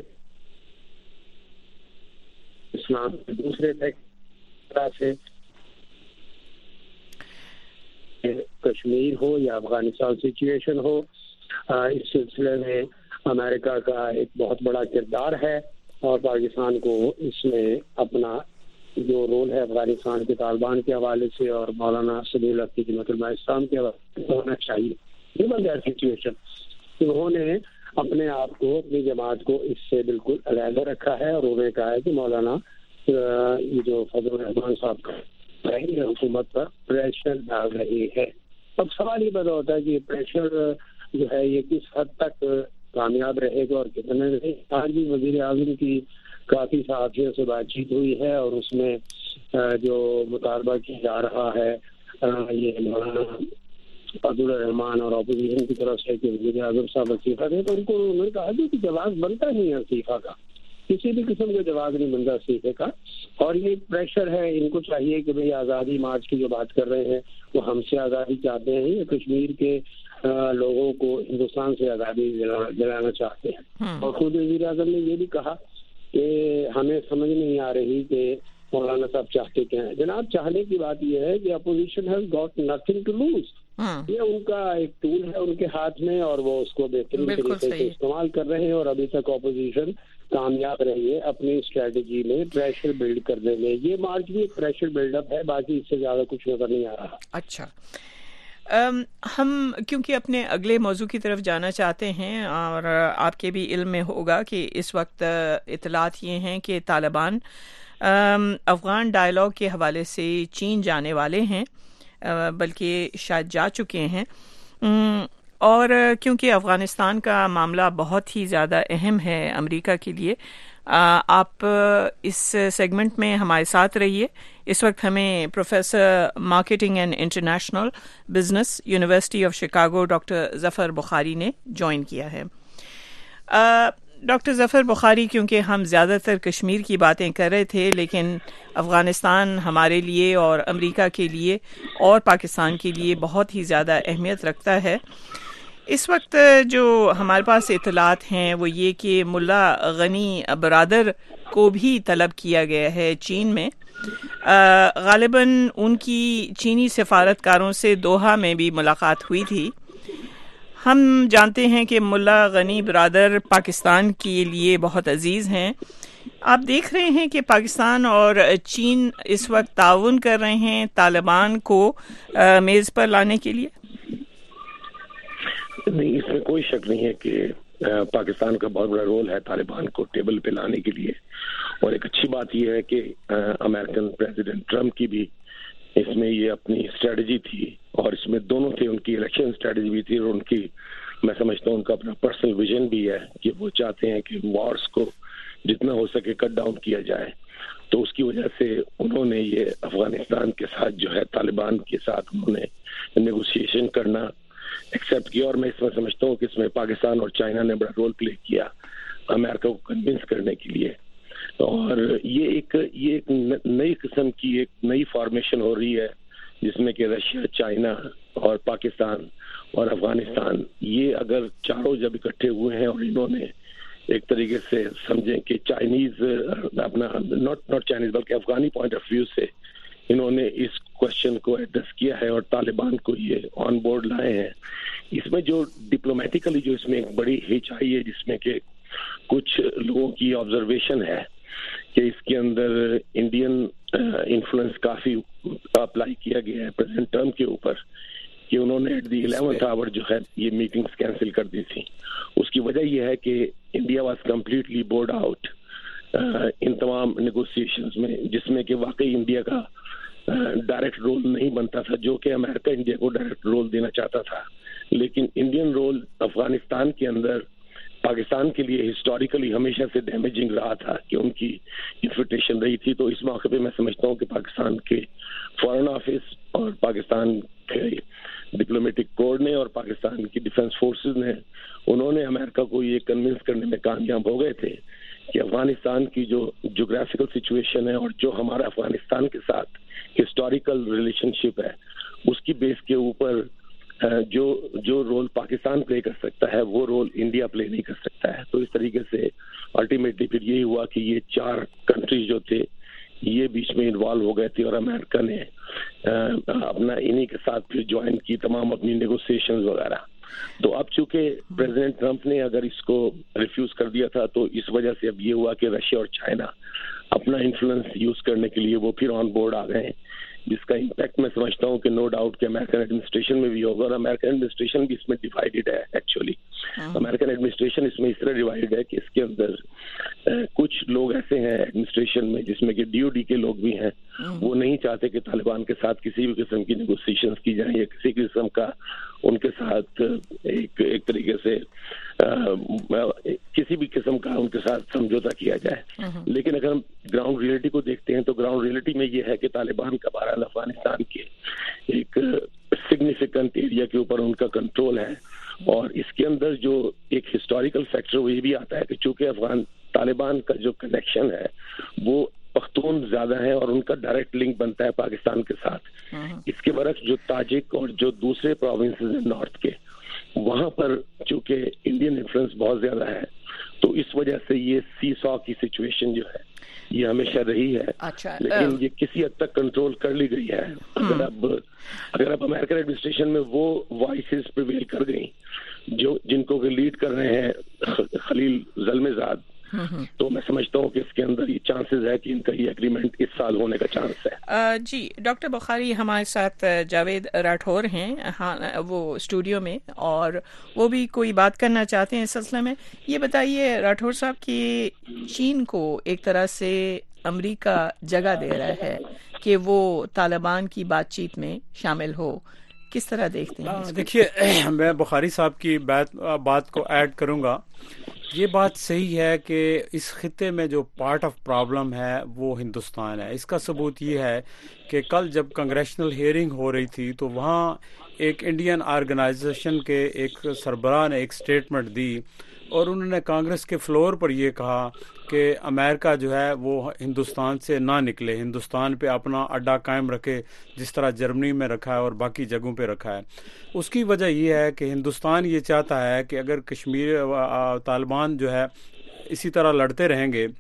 اسلام کے دوسرے طرح سے کشمیر ہو یا افغانستان سچویشن ہو, اس سلسلے میں امریکہ کا ایک بہت بڑا کردار ہے, اور پاکستان کو اس میں اپنا جو رول ہے افغانستان کے طالبان کے حوالے سے اور مولانا صدی اللہ کی جماعت علماء اسلام کے حوالے سے ہونا چاہیے. یہ سچویشن انہوں نے اپنے آپ کو, اپنی جماعت کو اس سے بالکل علیحدہ رکھا ہے, اور انہوں نے کہا ہے کہ مولانا یہ جو فضل الرحمان صاحب کا حکومت پر پریشر ڈال رہی ہے. اب سوال یہ پیدا ہوتا ہے کہ یہ پریشر جو ہے یہ کس حد تک کامیاب رہے گا اور کتنے رہے. آج بھی وزیر اعظم کی کافی صحافیوں سے بات چیت ہوئی ہے, اور اس میں جو مطالبہ کیا جا رہا ہے یہ مولانا فضل الرحمان اور اپوزیشن کی طرف سے کہ وزیر اعظم صاحب استعفیٰ دیں, تو ان کو انہوں نے کہا کہ جواز بنتا نہیں ہے استعفیٰ کا, کسی بھی قسم کا جواز نہیں بنتا استعفے کا. اور یہ پریشر ہے, ان کو چاہیے کہ بھئی آزادی مارچ کی جو بات کر رہے ہیں وہ ہم سے آزادی چاہتے ہیں یا کشمیر کے لوگوں کو ہندوستان سے آزادی دلانا چاہتے ہیں. اور خود وزیر اعظم نے یہ بھی کہا کہ ہمیں سمجھ نہیں آ رہی کہ مولانا صاحب چاہتے کیا ہیں. جناب, چاہنے کی بات یہ ہے کہ opposition has got nothing to lose. یہ ان کا ایک ٹول ہے ان کے ہاتھ میں, اور وہ اس کو بہترین طریقے سے استعمال کر رہے ہیں, اور ابھی تک اپوزیشن کامیاب رہی ہے اپنی اسٹریٹجی میں پریشر بلڈ کرنے میں. یہ مارچ بھی ایک پریشر بلڈ اپ ہے, باقی اس سے زیادہ کچھ نظر نہیں آ رہا. اچھا, ہم کیونکہ اپنے اگلے موضوع کی طرف جانا چاہتے ہیں, اور آپ کے بھی علم میں ہوگا کہ اس وقت اطلاعات یہ ہیں کہ طالبان افغان ڈائیلاگ کے حوالے سے چین جانے والے ہیں, بلکہ شاید جا چکے ہیں. اور کیونکہ افغانستان کا معاملہ بہت ہی زیادہ اہم ہے امریکہ کے لیے, آپ اس سیگمنٹ میں ہمارے ساتھ رہیے. اس وقت ہمیں professor marketing and international business university of Chicago doctor Zafar Bukhari نے جوائن کیا ہے. ڈاکٹر ظفر بخاری, کیونکہ ہم زیادہ تر کشمیر کی باتیں کر رہے تھے, لیکن افغانستان ہمارے لیے اور امریکہ کے لیے اور پاکستان کے لیے بہت ہی زیادہ اہمیت رکھتا ہے. اس وقت جو ہمارے پاس اطلاعات ہیں وہ یہ کہ ملا غنی برادر کو بھی طلب کیا گیا ہے چین میں. غالباً ان کی چینی سفارتکاروں سے دوحہ میں بھی ملاقات ہوئی تھی. ہم جانتے ہیں کہ ملا غنی برادر پاکستان کے لیے بہت عزیز ہیں. آپ دیکھ رہے ہیں کہ پاکستان اور چین اس وقت تعاون کر رہے ہیں طالبان کو میز پر لانے کے لیے. نہیں, اس میں کوئی شک نہیں ہے کہ پاکستان کا بہت بڑا رول ہے طالبان کو ٹیبل پہ لانے کے لیے. اور ایک اچھی بات یہ ہے کہ امریکن پریزیڈنٹ ٹرمپ کی بھی اس میں یہ اپنی اسٹریٹجی تھی, اور اس میں دونوں تھے, ان کی الیکشن اسٹریٹجی بھی تھی, اور ان کی میں سمجھتا ہوں ان کا اپنا پرسنل ویژن بھی ہے کہ وہ چاہتے ہیں کہ وارز کو جتنا ہو سکے کٹ ڈاؤن کیا جائے. تو اس کی وجہ سے انہوں نے یہ افغانستان کے ساتھ جو ہے طالبان کے ساتھ انہوں نے نیگوسیشن کرنا ایکسیپٹ کیا. اور میں اس میں سمجھتا ہوں کہ اس میں پاکستان اور چائنا نے بڑا رول پلے کیا امریکہ کو کنونس کرنے کے لیے. اور یہ ایک یہ ایک نئی قسم کی ایک نئی فارمیشن ہو رہی ہے جس میں کہ رشیا, چائنا اور پاکستان اور افغانستان, یہ اگر چاروں جب اکٹھے ہوئے ہیں اور انہوں نے ایک طریقے سے سمجھیں کہ چائنیز اپنا ناٹ ناٹ چائنیز بلکہ افغانی پوائنٹ آف ویو سے انہوں نے اس کوشچن کو ایڈریس کیا ہے اور طالبان کو یہ آن بورڈ لائے ہیں. اس میں جو ڈپلومیٹیکلی جو اس میں ایک بڑی ہچ آئی ہے, جس میں کہ کچھ لوگوں کی آبزرویشن ہے کہ اس کے اندر انڈین انفلوئنس کافی اپلائی کیا گیا ہے پریزیڈنٹ ٹرمپ کے اوپر, کہ انہوں نے ایٹ دی الیونتھ آور جو ہے یہ میٹنگز کینسل کر دی تھی. اس کی وجہ یہ ہے کہ India was completely board out ان تمام نیگوسیشنز میں, جس میں کہ واقعی انڈیا کا ڈائریکٹ رول نہیں بنتا تھا جو کہ امریکہ انڈیا کو ڈائریکٹ رول دینا چاہتا تھا. لیکن انڈین رول افغانستان کے اندر پاکستان کے لیے ہسٹوریکلی ہمیشہ سے ڈیمیجنگ رہا تھا کہ ان کی انفیٹیشن رہی تھی. تو اس موقع پہ میں سمجھتا ہوں کہ پاکستان کے فارن آفس اور پاکستان کے ڈپلومیٹک کوڈ نے اور پاکستان کی ڈیفنس فورسز نے انہوں نے امریکہ کو یہ کنونس کرنے میں کامیاب ہو گئے تھے کہ افغانستان کی جو جغرافیکل سچویشن ہے اور جو ہمارا افغانستان کے ساتھ ہسٹوریکل ریلیشن شپ ہے اس کی بیس کے اوپر جو جو رول پاکستان پلے کر سکتا ہے وہ رول انڈیا پلے نہیں کر سکتا ہے. تو اس طریقے سے الٹیمیٹلی پھر یہی ہوا کہ یہ چار کنٹریز جو تھے یہ بیچ میں انوالو ہو گئے تھے اور امریکہ نے اپنا انہی کے ساتھ پھر جوائن کی تمام اپنی نیگوسیشنز وغیرہ. تو اب چونکہ پریزیڈنٹ ٹرمپ نے اگر اس کو ریفیوز کر دیا تھا تو اس وجہ سے اب یہ ہوا کہ رشیا اور چائنا اپنا انفلوئنس یوز کرنے کے لیے وہ پھر آن بورڈ آ گئے ہیں, جس کا امپیکٹ میں سمجھتا ہوں کہ نو ڈاؤٹ کہ امریکن ایڈمنسٹریشن میں بھی ہوگا. اور امریکن ایڈمنسٹریشن بھی اس میں ڈیوائیڈڈ ہے. ایکچولی امریکن ایڈمنسٹریشن اس میں اس طرح ڈیوائیڈ ہے کہ اس کے اندر کچھ لوگ ایسے ہیں ایڈمنسٹریشن میں جس میں کہ ڈی او ڈی کے لوگ بھی ہیں, وہ نہیں چاہتے کہ طالبان کے ساتھ کسی بھی قسم کی نیگوسیشن کی جائیں یا کسی قسم کا ان کے ساتھ ایک ایک طریقے سے کسی بھی قسم کا ان کے ساتھ سمجھوتا کیا جائے. لیکن اگر ہم گراؤنڈ ریئلٹی کو دیکھتے ہیں تو گراؤنڈ ریئلٹی میں یہ ہے کہ طالبان کا بہرحال افغانستان کے ایک سگنیفیکنٹ ایریا کے اوپر ان کا کنٹرول ہے. اور اس کے اندر جو ایک ہسٹوریکل فیکٹر وہ یہ بھی آتا ہے کہ چونکہ افغان طالبان کا جو کنیکشن ہے وہ پختون زیادہ ہے اور ان کا ڈائریکٹ لنک بنتا ہے پاکستان کے ساتھ. اس کے برعکس جو تاجک اور جو دوسرے پروونسز ہیں نارتھ کے, وہاں پر چونکہ انڈین انفلوئنس بہت زیادہ ہے تو اس وجہ سے یہ سی سو کی سچویشن جو ہے یہ ہمیشہ رہی ہے. اچھا, لیکن یہ کسی حد تک کنٹرول کر لی گئی ہے. اگر اب اگر اب امریکن ایڈمنسٹریشن میں وہ وائسز پریویل کر گئیں جو جن کو لیڈ کر رہے ہیں خلیل زلمے زاد, تو میں سمجھتا ہوں کہ اس کے اندر یہ چانسز ہے کہ ان کا یہ ایگریمنٹ اس سال ہونے کا چانس ہے. جی ڈاکٹر بخاری ہمارے ساتھ جاوید راٹھور ہیں ہاں وہ اسٹوڈیو میں, اور وہ بھی کوئی بات کرنا چاہتے ہیں اس سلسلے میں. یہ بتائیے راٹھور صاحب کہ چین کو ایک طرح سے امریکہ جگہ دے رہا ہے کہ وہ طالبان کی بات چیت میں شامل ہو, کس طرح دیکھتے ہیں؟ دیکھیے میں بخاری صاحب کی بات بات کو ایڈ کروں گا. یہ بات صحیح ہے کہ اس خطے میں جو پارٹ آف پرابلم ہے وہ ہندوستان ہے. اس کا ثبوت یہ ہے کہ کل جب کنگریشنل ہیئرنگ ہو رہی تھی تو وہاں ایک انڈین آرگنائزیشن کے ایک سربراہ نے ایک سٹیٹمنٹ دی اور انہوں نے کانگریس کے فلور پر یہ کہا کہ امریکہ جو ہے وہ ہندوستان سے نہ نکلے, ہندوستان پہ اپنا اڈا قائم رکھے جس طرح جرمنی میں رکھا ہے اور باقی جگہوں پہ رکھا ہے. اس کی وجہ یہ ہے کہ ہندوستان یہ چاہتا ہے کہ اگر کشمیر طالبان جو ہے اسی طرح لڑتے رہیں گے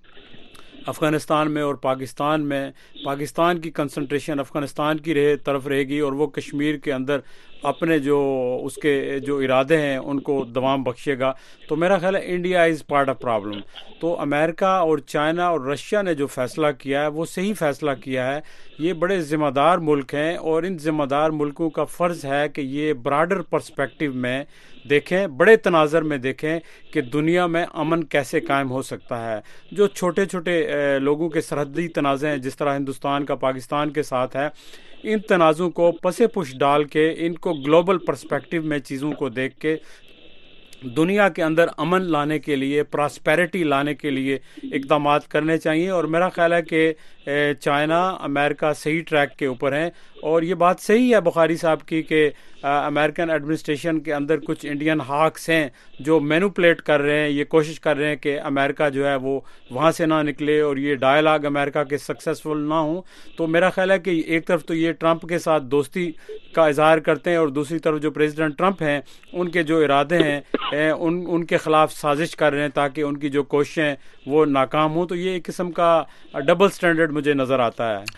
افغانستان میں اور پاکستان میں, پاکستان کی کنسنٹریشن افغانستان کی رہے طرف رہے گی اور وہ کشمیر کے اندر اپنے جو اس کے جو ارادے ہیں ان کو دوام بخشے گا. تو میرا خیال ہے India is part of problem. تو امریکہ اور چائنا اور رشیا نے جو فیصلہ کیا ہے وہ صحیح فیصلہ کیا ہے. یہ بڑے ذمہ دار ملک ہیں اور ان ذمہ دار ملکوں کا فرض ہے کہ یہ براڈر پرسپیکٹو میں دیکھیں, بڑے تناظر میں دیکھیں کہ دنیا میں امن کیسے قائم ہو سکتا ہے. جو چھوٹے چھوٹے لوگوں کے سرحدی تنازع ہیں جس طرح ہندوستان کا پاکستان کے ساتھ ہے, ان تنازعوں کو پس پش ڈال کے ان کو گلوبل پرسپیکٹو میں چیزوں کو دیکھ کے دنیا کے اندر امن لانے کے لیے, پراسپیرٹی لانے کے لیے اقدامات کرنے چاہیے. اور میرا خیال ہے کہ چائنا امریکہ صحیح ٹریک کے اوپر ہیں. اور یہ بات صحیح ہے بخاری صاحب کی کہ امریکن ایڈمنسٹریشن کے اندر کچھ انڈین ہاکس ہیں جو مینوپلیٹ کر رہے ہیں, یہ کوشش کر رہے ہیں کہ امریکہ جو ہے وہ وہاں سے نہ نکلے اور یہ ڈائلاگ امریکہ کے سکسیسفل نہ ہوں. تو میرا خیال ہے کہ ایک طرف تو یہ ٹرمپ کے ساتھ دوستی کا اظہار کرتے ہیں اور دوسری طرف جو پریزیڈنٹ ٹرمپ ہیں ان کے جو ارادے ہیں ان ان کے خلاف سازش کر رہے ہیں تاکہ ان کی جو کوششیں وہ ناکام ہوں. تو یہ ایک قسم کا ڈبل سٹینڈرڈ مجھے نظر آتا ہے.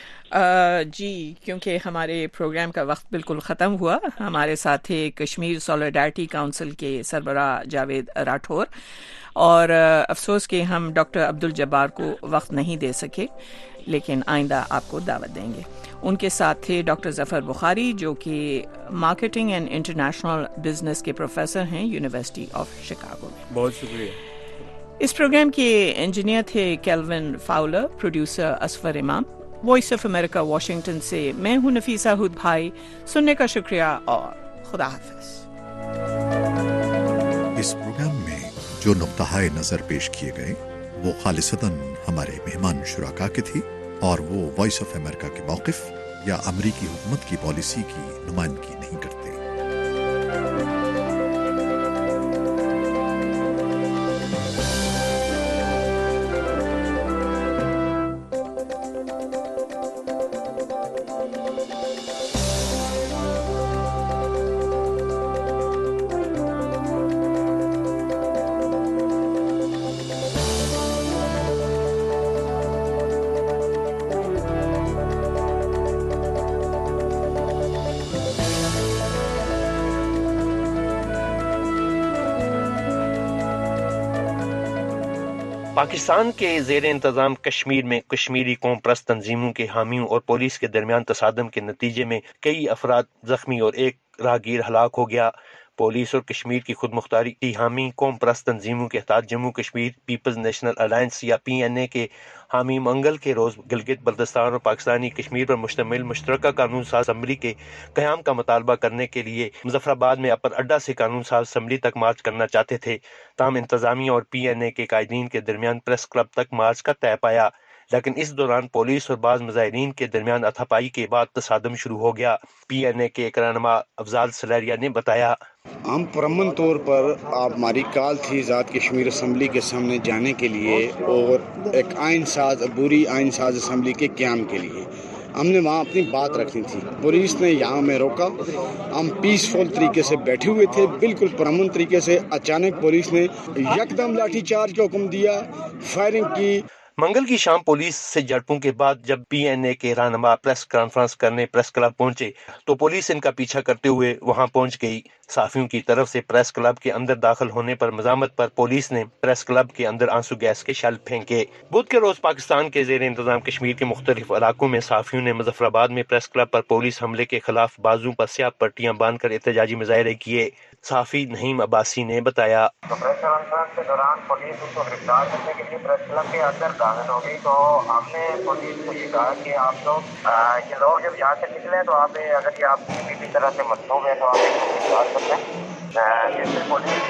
آ, جی کیونکہ ہمارے پروگرام کا وقت بالکل ختم ہوا. ہمارے ساتھ تھے کشمیر سولیڈارٹی کونسل کے سربراہ جاوید راٹھور, اور افسوس کہ ہم ڈاکٹر عبدالجبار کو وقت نہیں دے سکے, لیکن آئندہ آپ کو دعوت دیں گے. ان کے ساتھ تھے ڈاکٹر ظفر بخاری جو کہ مارکیٹنگ اینڈ انٹرنیشنل بزنس کے پروفیسر ہیں یونیورسٹی آف شکاگو میں. بہت شکریہ. اس پروگرام کے انجینئر تھے Kelvin Fowler, producer Asfar Imam. Voice of America Washington से मैं हूं नफीसा हुद भाई। सुनने का शुक्रिया और खुदा हाफिज। इस प्रोग्राम में जो नुक्ता नजर पेश किए गए वो खालिसतन हमारे मेहमान शुराका के थी और वो वॉइस ऑफ अमेरिका के मौक़िफ़ या अमरीकी हुकूमत की पॉलिसी की नुमाइंदगी नहीं करते। पाकिस्तान के ज़ेर इंतज़ाम कश्मीर में कश्मीरी कौम परस्त तंजीमों के हामियों और पुलिस के दरमियान तसादम के नतीजे में कई अफराद जख्मी और एक राहगीर हलाक हो गया। पुलिस और कश्मीर की खुद मुख्तारी की हामी कौम परस्त तंजीमों के तहत Jammu Kashmir people's national alliance या पी एन ए के हामी मंगल के रोज़ गिलगित बल्तिस्तान और पाकिस्तानी कश्मीर पर मुश्तमिल मुश्तरका कानून साज असम्बली के क़याम का मुतालबा करने के लिए मुजफ्फराबाद में अपर अड्डा से कानून साज असम्बली तक मार्च करना चाहते थे। ताहम इंतज़ामिया और पी एन ए के कायदीन के दरमियान प्रेस क्लब तक मार्च का तय पाया, लेकिन इस दौरान पुलिस और बाज़ मुजाहिरीन के दरमियान हाथापाई के बाद तसादम शुरू हो गया। पी एन ए के एक रहनुमा अफजाल सलेरिया ने बताया, हम परमन तौर पर आप हमारी कॉल थी ज़ात कश्मीर असम्बली के सामने जाने के लिए और एक आइन साज अबूरी आइन साज असम्बली के क़याम के लिए हमने वहाँ अपनी बात रखनी थी। पुलिस ने यहाँ में रोका, हम पीसफुल तरीके से बैठे हुए थे, बिल्कुल परमन तरीके से। अचानक पुलिस ने यकदम लाठीचार्ज का हुक्म दिया, फायरिंग की। मंगल की शाम पुलिस से झड़पों के बाद जब पी एन ए के रहनुमा प्रेस कॉन्फ्रेंस करने प्रेस क्लब पहुंचे तो पुलिस इनका पीछा करते हुए वहां पहुंच गई। साफियों की तरफ से प्रेस क्लब के अंदर दाखिल होने पर मजामत पर पुलिस ने प्रेस क्लब के अंदर आंसू गैस के शैल फेंके। बुध के रोज पाकिस्तान के जेर इंतजाम कश्मीर के मुख्तलिफ इलाकों में साफियों ने मुजफ्फराबाद में प्रेस क्लब पर पुलिस हमले के खिलाफ बाजू पर स्याह पट्टियां बांधकर एहतजाजी मुजाहरे किए। साफी नहीम अब्बासी ने बताया, तो प्रेस कॉन्फ्रेंस के दौरान पुलिस उसको गिरफ्तार करने के लिए प्रेस क्लब के अंदर दाखिल हो गई। तो हमने पुलिस को ये कहा कि आप लोग ये लोग जब यहाँ से निकले तो आप अगर ये आप किसी भी तरह से मसलूब है तो आप इसको गिरफ्तार करते हैं। जिससे पुलिस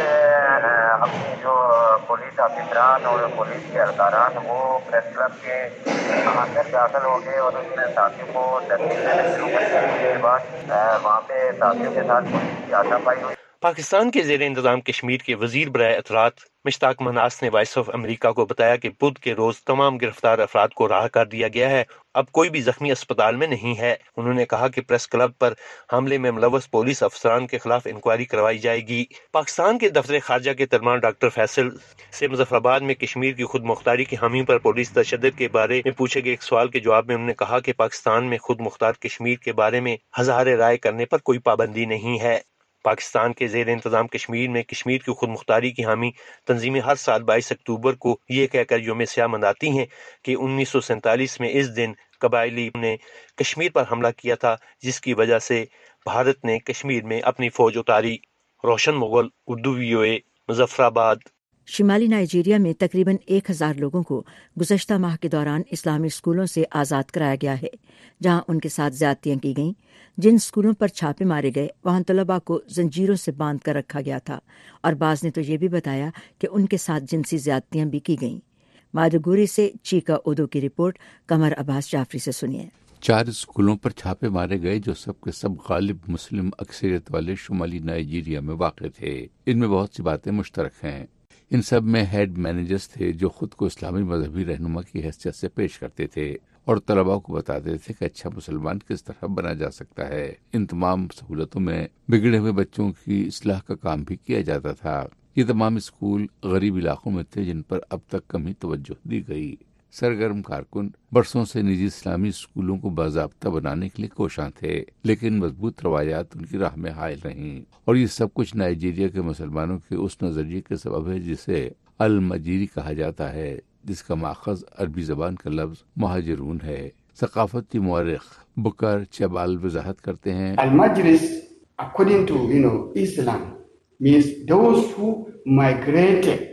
अपनी जो पुलिस अफसरान और पुलिस के एहलकारान वो प्रेस क्लब के अंदर दाखिल हो गए और उसने साथियों को तस्वीर देने शुरू कर दिया। उसके बाद वहाँ पे साथियों के साथ पुलिस की हाथापाई हुई। पाकिस्तान के ज़ेर इंतज़ाम कश्मीर के वज़ीर बराए इत्तलात मुश्ताक मनास ने वॉइस ऑफ अमेरिका को बताया कि बुध के रोज तमाम गिरफ्तार अफराद को राह कर दिया गया है। अब कोई भी जख्मी अस्पताल में नहीं है। उन्होंने कहा कि प्रेस क्लब पर हमले में मुलव्वस पुलिस अफसरान के खिलाफ इंक्वायरी करवाई जाएगी। पाकिस्तान के दफ्तर खारजा के तरजमान डॉक्टर फैसल से मुजफ्फराबाद में कश्मीर की खुद मुख्तारी की हामी पर पुलिस तशद्दुद के बारे में पूछे गए एक सवाल के जवाब में उन्होंने कहा कि पाकिस्तान में खुद मुख्तार कश्मीर के बारे में हज़ार राय करने पर कोई पाबंदी नहीं है। पाकिस्तान के ज़ेर इंतज़ाम कश्मीर में कश्मीर की खुद मुख्तारी की हामी तंजीमें हर साल बाईस अक्टूबर को ये कहकर यौम स्याह मनाती हैं कि उन्नीस सौ सैंतालीस में इस दिन कबायली ने कश्मीर पर हमला किया था, जिसकी वजह से भारत ने कश्मीर में अपनी फौज उतारी। Roshan Mughal, Urdu V O A, Muzaffarabad. शिमाली नाइजीरिया में तकरीबन एक हजार लोगों को गुज़श्ता माह के दौरान इस्लामी स्कूलों से आज़ाद कराया गया है, जहां उनके साथ ज्यादतियां की गईं। जिन स्कूलों पर छापे मारे गए वहां तलबा को जंजीरों से बांध कर रखा गया था और बाज़ ने तो ये भी बताया कि उनके साथ जिनसी ज्यादतियां भी की गईं। मादुगुरी से चीका उदो की रिपोर्ट कमर अब्बास जाफरी से सुनिए। चार स्कूलों पर छापे मारे गए जो सब के सब गालिब मुस्लिम अक्सरियत वाले शुमाली नाइजीरिया में वाक़ थे। इनमें बहुत सी बातें मुश्तरक हैं। इन सब में हेड मैनेजर्स थे जो खुद को इस्लामी मजहबी रहनुमा की हैसियत से पेश करते थे और तलबा को बताते थे कि अच्छा मुसलमान किस तरह बना जा सकता है। इन तमाम सहूलतों में बिगड़े हुए बच्चों की इस्लाह का काम भी किया जाता था। ये तमाम स्कूल गरीब इलाकों में थे जिन पर अब तक कम ही तवज्जो दी गई। सरगर्म कारकुन बरसों से निजी इस्लामी स्कूलों को बाज़ाब्ता बनाने के लिए कोशां थे, लेकिन मजबूत रवायात उनकी राह में हायल रहीं और ये सब कुछ नाइजीरिया के मुसलमानों के उस नजरिए के सबब है जिसे अल मजीरी कहा जाता है, जिसका माखज अरबी जबान का लफ्ज महाजरून है। सकाफती मुअर्रिख बुकर चबाल वजाहत करते हैं, अल मजलिस according to you know Islam means those who migrated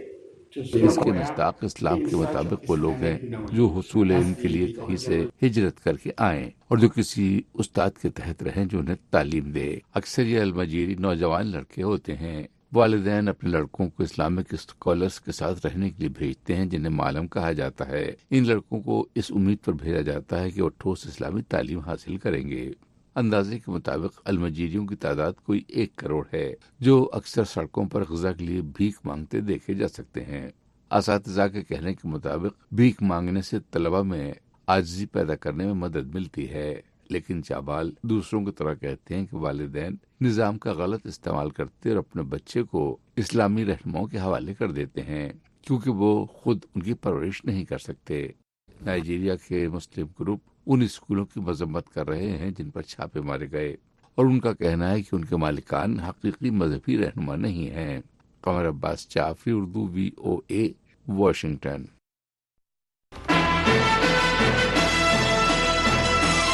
اس کے مصداق اسلام کے مطابق وہ لوگ ہیں جو حصول علم کے لیے کہیں سے ہجرت کر کے آئیں اور جو کسی استاد کے تحت رہیں جو انہیں تعلیم دے۔ اکثر یہ المجیری نوجوان لڑکے ہوتے ہیں۔ والدین اپنے لڑکوں کو اسلامک اسکالرس کے ساتھ رہنے کے لیے بھیجتے ہیں جنہیں معلم کہا جاتا ہے۔ ان لڑکوں کو اس امید پر بھیجا جاتا ہے کہ وہ ٹھوس اسلامی تعلیم حاصل کریں گے۔ اندازے کے مطابق المجیریوں کی تعداد کوئی ایک کروڑ ہے جو اکثر سڑکوں پر غذا کے لیے بھیک مانگتے دیکھے جا سکتے ہیں۔ اساتذہ کے کہنے کے مطابق بھیک مانگنے سے طلبہ میں عاجزی پیدا کرنے میں مدد ملتی ہے، لیکن چابال دوسروں کی طرح کہتے ہیں کہ والدین نظام کا غلط استعمال کرتے اور اپنے بچے کو اسلامی رہنماؤں کے حوالے کر دیتے ہیں کیونکہ وہ خود ان کی پرورش نہیں کر سکتے۔ نائجیریا کے مسلم گروپ ان اسکولوں کی مذمت کر رہے ہیں جن پر چھاپے مارے گئے اور ان کا کہنا ہے کہ ان کے مالکان حقیقی مذہبی رہنما نہیں ہیں۔ قمر عباس چافی، Urdu V O A, Washington.